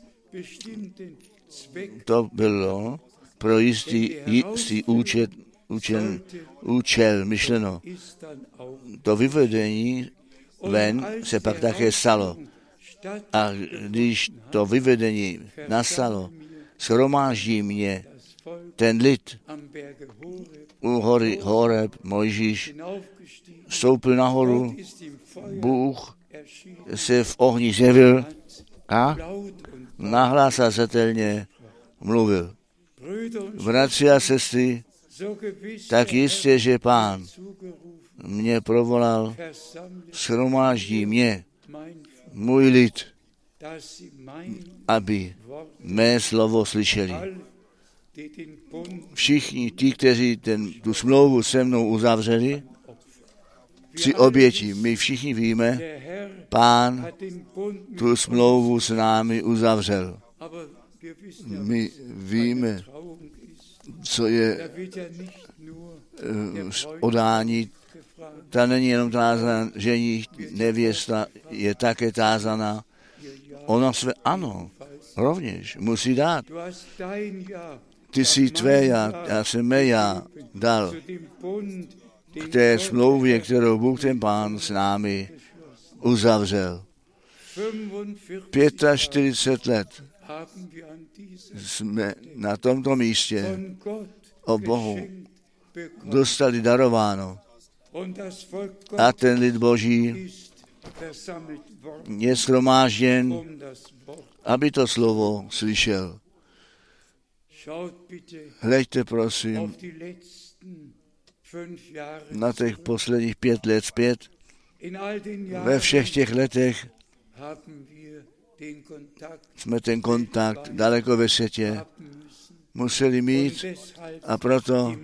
to bylo pro jistý, jistý účet, účel, účel myšleno. To vyvedení ven se pak také stalo. A když to vyvedení nastalo, shromáždí mě ten lid. U hory Horeb Mojžíš vstoupil nahoru, Bůh se v ohni zjevil a nahlas a zřetelně mluvil. Bratři a sestry, tak jistě, že Pán mě provolal, shromáždí mě, můj lid, aby mé slovo slyšeli. Všichni ti, kteří ten, tu smlouvu se mnou uzavřeli, při oběti, my všichni víme, Pán tu smlouvu s námi uzavřel. My víme, co je uh, odání. Ta není jenom tázaná, ženich, nevěsta je také tázaná. Ona své, ano, rovněž musí dát. Ty jsi tvé já, já jsem mé já dal k té smlouvě, kterou Bůh ten Pán s námi uzavřel. čtyřicet pět let jsme na tomto místě o Bohu dostali darováno. A ten lid Boží je shromážděn, aby to slovo slyšel. Hleďte prosím na těch posledních pět let zpět. Ve všech těch letech jsme ten kontakt daleko ve světě museli mít a proto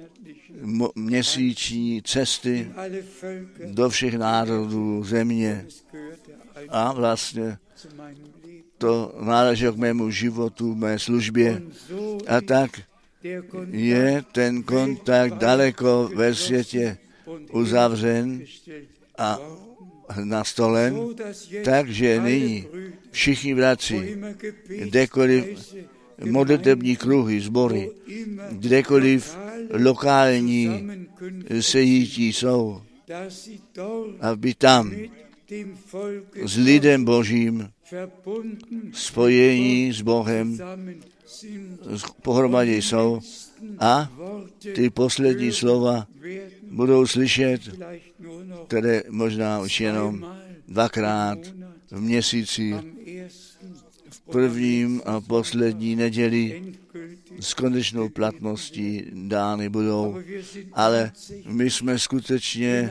měsíční cesty do všech národů země a vlastně to náleží k mému životu, mé službě a tak je ten kontakt daleko ve světě uzavřen a nastolen, takže nyní všichni bratři, kdekoliv modlitební kruhy, sbory, kdekoliv lokální sejítí jsou, aby tam s lidem Božím spojení s Bohem pohromadě jsou a ty poslední slova budou slyšet, které možná už jenom dvakrát v měsíci, v prvním a poslední neděli s konečnou platností dány budou. Ale my jsme skutečně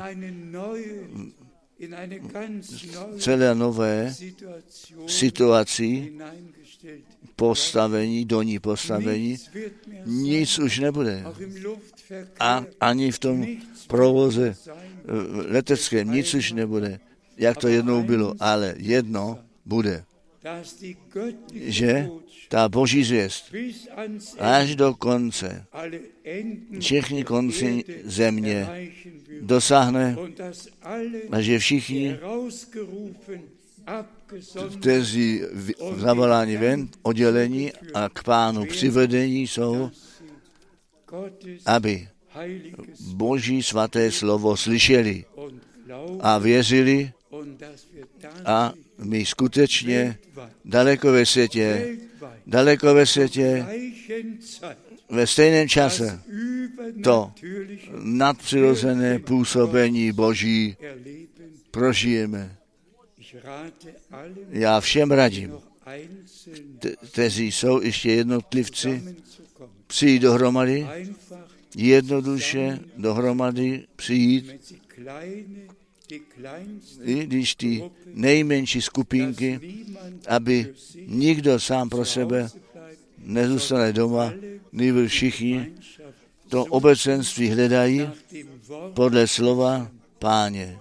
celé nové situaci postavení, do ní postavení, nic už nebude. A ani v tom provoze leteckém nic už nebude, jak to jednou bylo, ale jedno bude, že ta boží zvěst až do konce, všechny konci země dosáhne a že všichni, kteří zavolání ven, oddělení a k Pánu přivedení jsou, aby Boží svaté slovo slyšeli a věřili a my skutečně daleko ve světě, daleko ve světě, ve stejném čase to nadpřirozené působení Boží prožijeme. Já všem radím, kteří jsou ještě jednotlivci, přijít dohromady, jednoduše dohromady přijít, i když ty nejmenší skupinky, aby nikdo sám pro sebe nezůstane doma, nýbrž všichni to obecenství hledají podle slova Páně.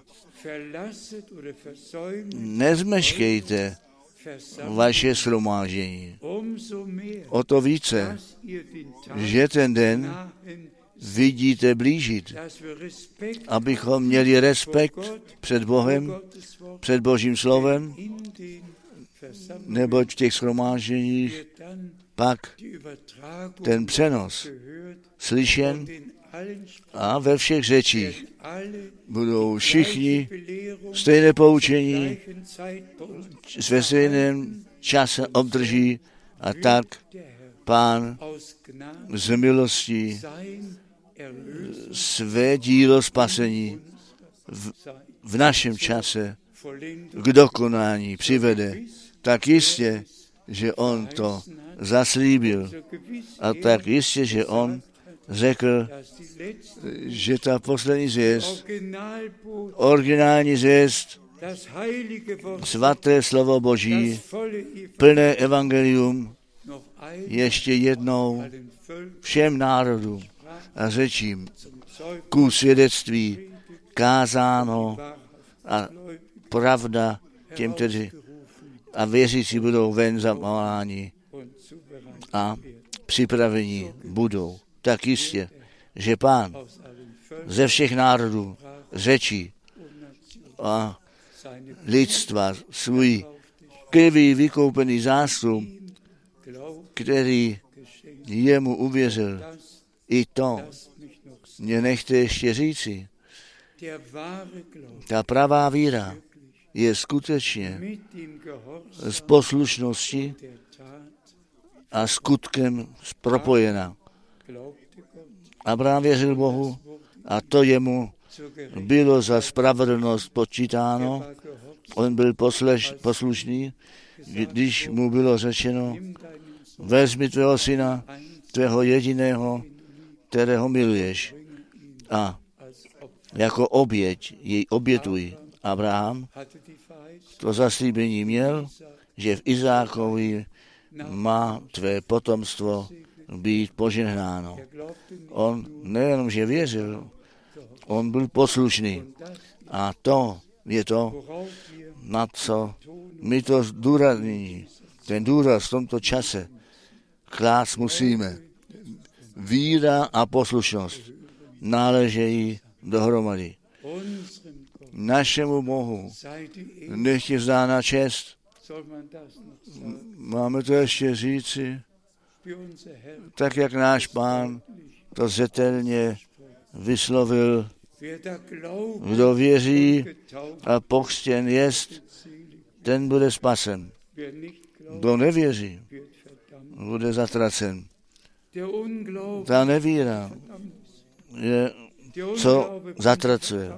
Nezmeškejte vaše shromáždění. O to více, že ten den vidíte blížit, abychom měli respekt před Bohem, před Božím slovem, neboť v těch shromážděních pak ten přenos slyšen a ve všech řečích budou všichni stejné poučení ve stejném čase obdrží a tak Pán z milostí své dílo spasení v, v našem čase k dokonání přivede, tak jistě, že on to zaslíbil a tak jistě, že on řekl, že ta poslední zvěst, originální zvěst, svaté slovo Boží, plné evangelium, ještě jednou všem národům a řečím ku svědectví kázáno a pravda těm, kteří a věřící budou ven zavoláni a připraveni budou. Tak jistě, že Pán ze všech národů, řečí a lidstva svůj krví vykoupený zástup, který jemu uvěřil, i to mě nechte ještě říci. Ta pravá víra je skutečně s poslušností a skutkem propojena. Abraham věřil Bohu a to jemu bylo za spravedlnost počítáno. On byl posleš, poslušný, když mu bylo řečeno, vezmi tvého syna, tvého jediného, kterého miluješ a jako oběť jej obětuj. Abraham to zaslíbení měl, že v Izákovi má tvé potomstvo být požehnáno. On nejenom, že věřil, on byl poslušný. A to je to, na co my to zdůrazní, ten důraz v tomto čase klást musíme. Víra a poslušnost náležejí dohromady. našemu Bohu nech je vzdána čest. Máme to ještě říci, tak jak náš Pán to zetelně vyslovil. Kdo věří a pokřtěn jest, ten bude spasen. Kdo nevěří, bude zatracen. Ta nevíra je, co zatracuje.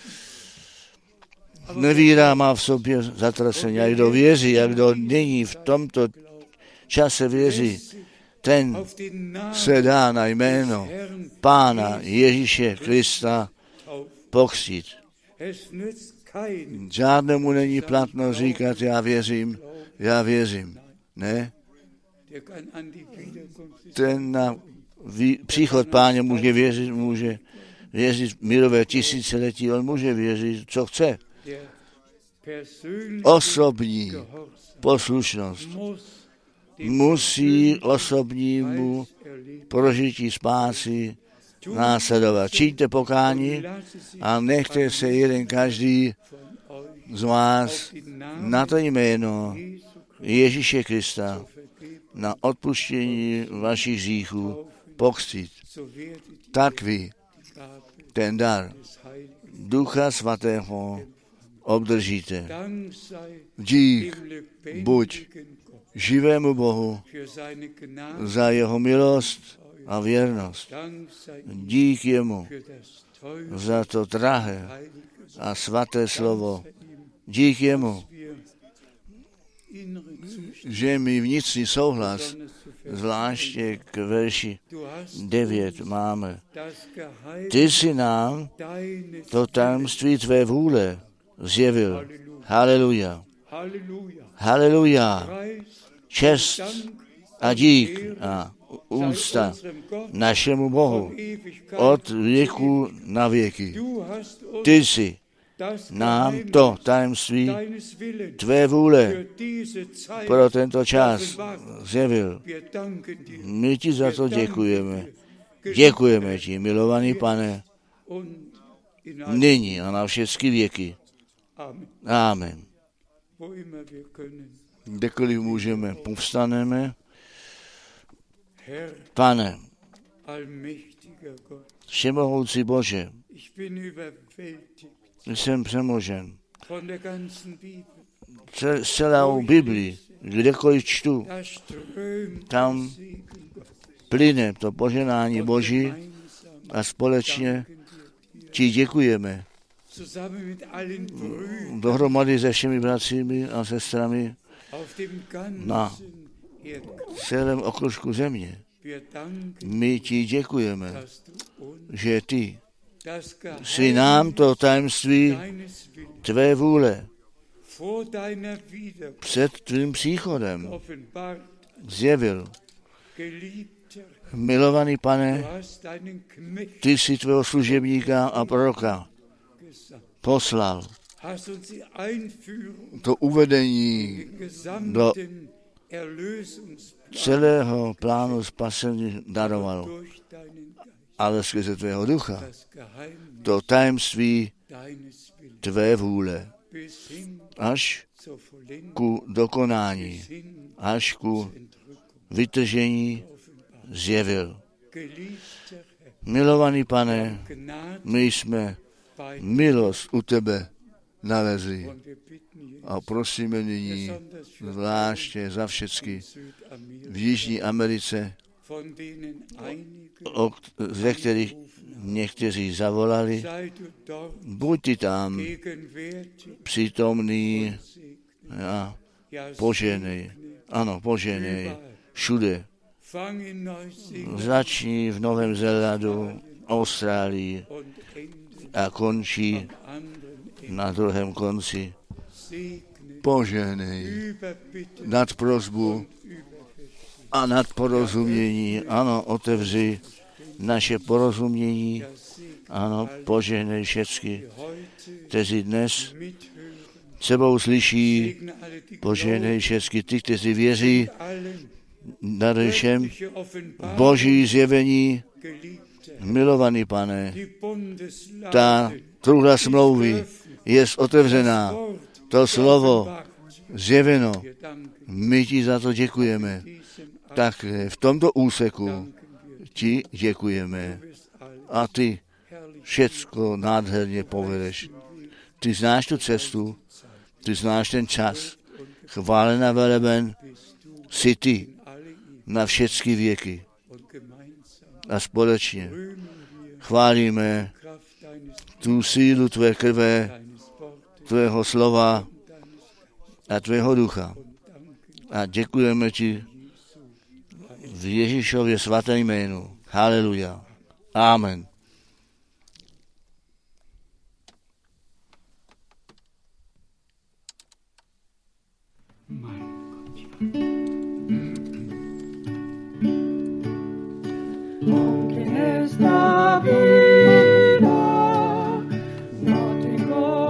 Nevíra má v sobě zatracení. A kdo věří, a kdo nyní v tomto čase věří, ten se dá na jméno Pána Ježíše Krista pokřtít. Žádnému není platno říkat, já věřím, já věřím. Ne? Ten na vý, příchod Páně může věřit, může věřit milové tisíciletí, on může věřit, co chce. Osobní poslušnost musí osobnímu prožití spásy následovat. Čiňte pokání a nechte se jeden každý z vás na to jméno Ježíše Krista na odpuštění vašich hříchů pokřtít. Tak vy ten dar Ducha Svatého obdržíte. Dík buď živému Bohu za jeho milost a věrnost. Dík jemu za to drahé a svaté slovo. Dík jemu, že mi vnitřní souhlas, zvláště k verši devět máme. Ty jsi nám to tajemství tvé vůle zjevil. Haleluja. Haleluja. Čest a dík a úcta našemu Bohu od věku na věky. Ty jsi nám to tajemství tvé vůle pro tento čas zjevil. My ti za to děkujeme. Děkujeme ti, milovaný Pane, nyní a na všechny věky. Amen. Kdekoliv můžeme, povstaneme. Pane, všemohoucí Bože, jsem přemožen. Z celou Biblii, kdekoliv čtu, tam plyne to poženání Boží a společně ti děkujeme. Dohromady se všemi bratřími a sestrami na celém okružku země. My ti děkujeme, že ty jsi nám to tajemství tvé vůle před tvým příchodem zjevil. Milovaný Pane, ty jsi tvého služebníka a proroka poslal to uvedení do celého plánu spasení daroval, ale skrze tvého ducha to tajemství tvé vůle až ku dokonání, až ku vytržení zjevil. Milovaný Pane, my jsme milost u tebe nalezli a prosíme nyní zvláště za všechny v Jižní Americe, o, ze kterých někteří zavolali, buď ty tam přítomný a poženej, ano, poženej, všude. Začni v Novém Zélandu, Austrálii a končí na druhém konci. Poženej nad prosbu a nad porozumění. Ano, otevři naše porozumění. Ano, poženej všecky, kteří dnes sebou slyší. Poženej všecky ty, kteří věří, daruj všem Boží zjevení. Milovaný Pane, ta truhla smlouvy je otevřená. To slovo zjeveno. My ti za to děkujeme. Tak v tomto úseku ti děkujeme. A ty všecko nádherně povedeš. Ty znáš tu cestu, ty znáš ten čas. Chválená veleben jsi ty na všechny věky. A společně chválíme tu sílu tvé krve, tvého slova a tvého ducha. A děkujeme ti v Ježíšově svatém jménu. Haleluja. Amen. Esta vida no tengo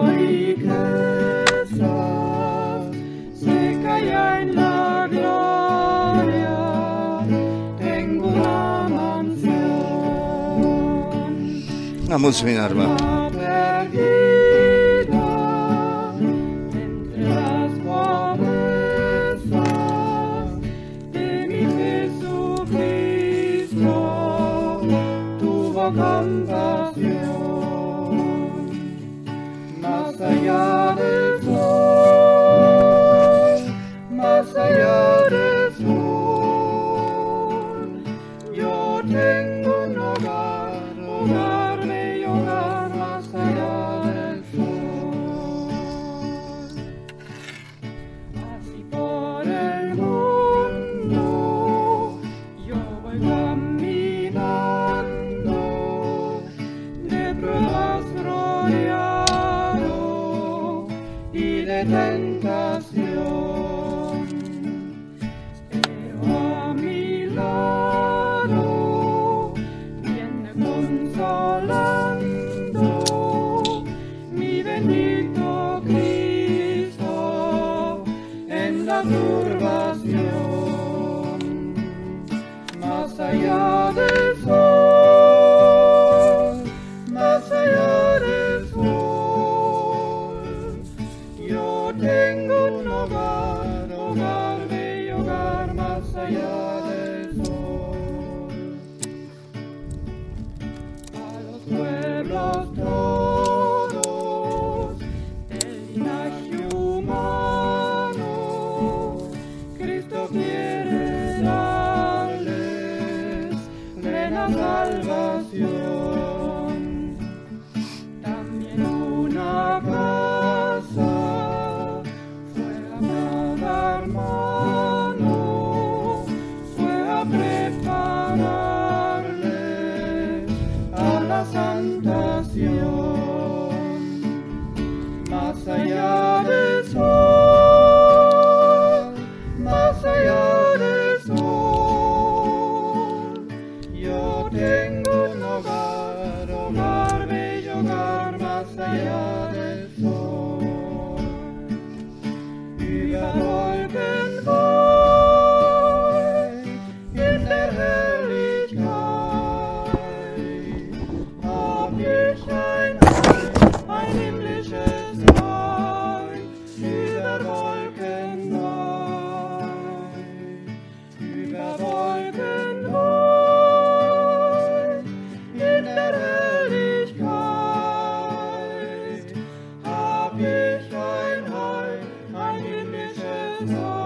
riquezas, sé que allá en la gloria tengo una mansión. Vamos bien, hermano. Perdida entre las promesas de mi Jesucristo. Compasión, más allá del sol, más allá del sol, yo tengo un hogar, hogar, bello hogar, más allá del sol. Así por el mundo yo voy caminando, pruebas rodeado y de tentación, pero a mi lado viene consolando mi bendito Cristo en la turbación, más allá del sol, más allá del sol, yo tengo un hogar, hogar, bello hogar, más allá del sol. A los pueblos todos del linaje humano, Cristo quiere darles plena salvación. Más allá del sol, más allá del sol, yo tengo un hogar, hogar, bello hogar, más allá del sol. Über Wolken weit, in der Herrlichkeit, hab ich ein Heim, ein himmlisches Heim, über Wolken weit, über Wolken weit, in der Herrlichkeit, hab ich ein Heim, ein himmlisches Heim.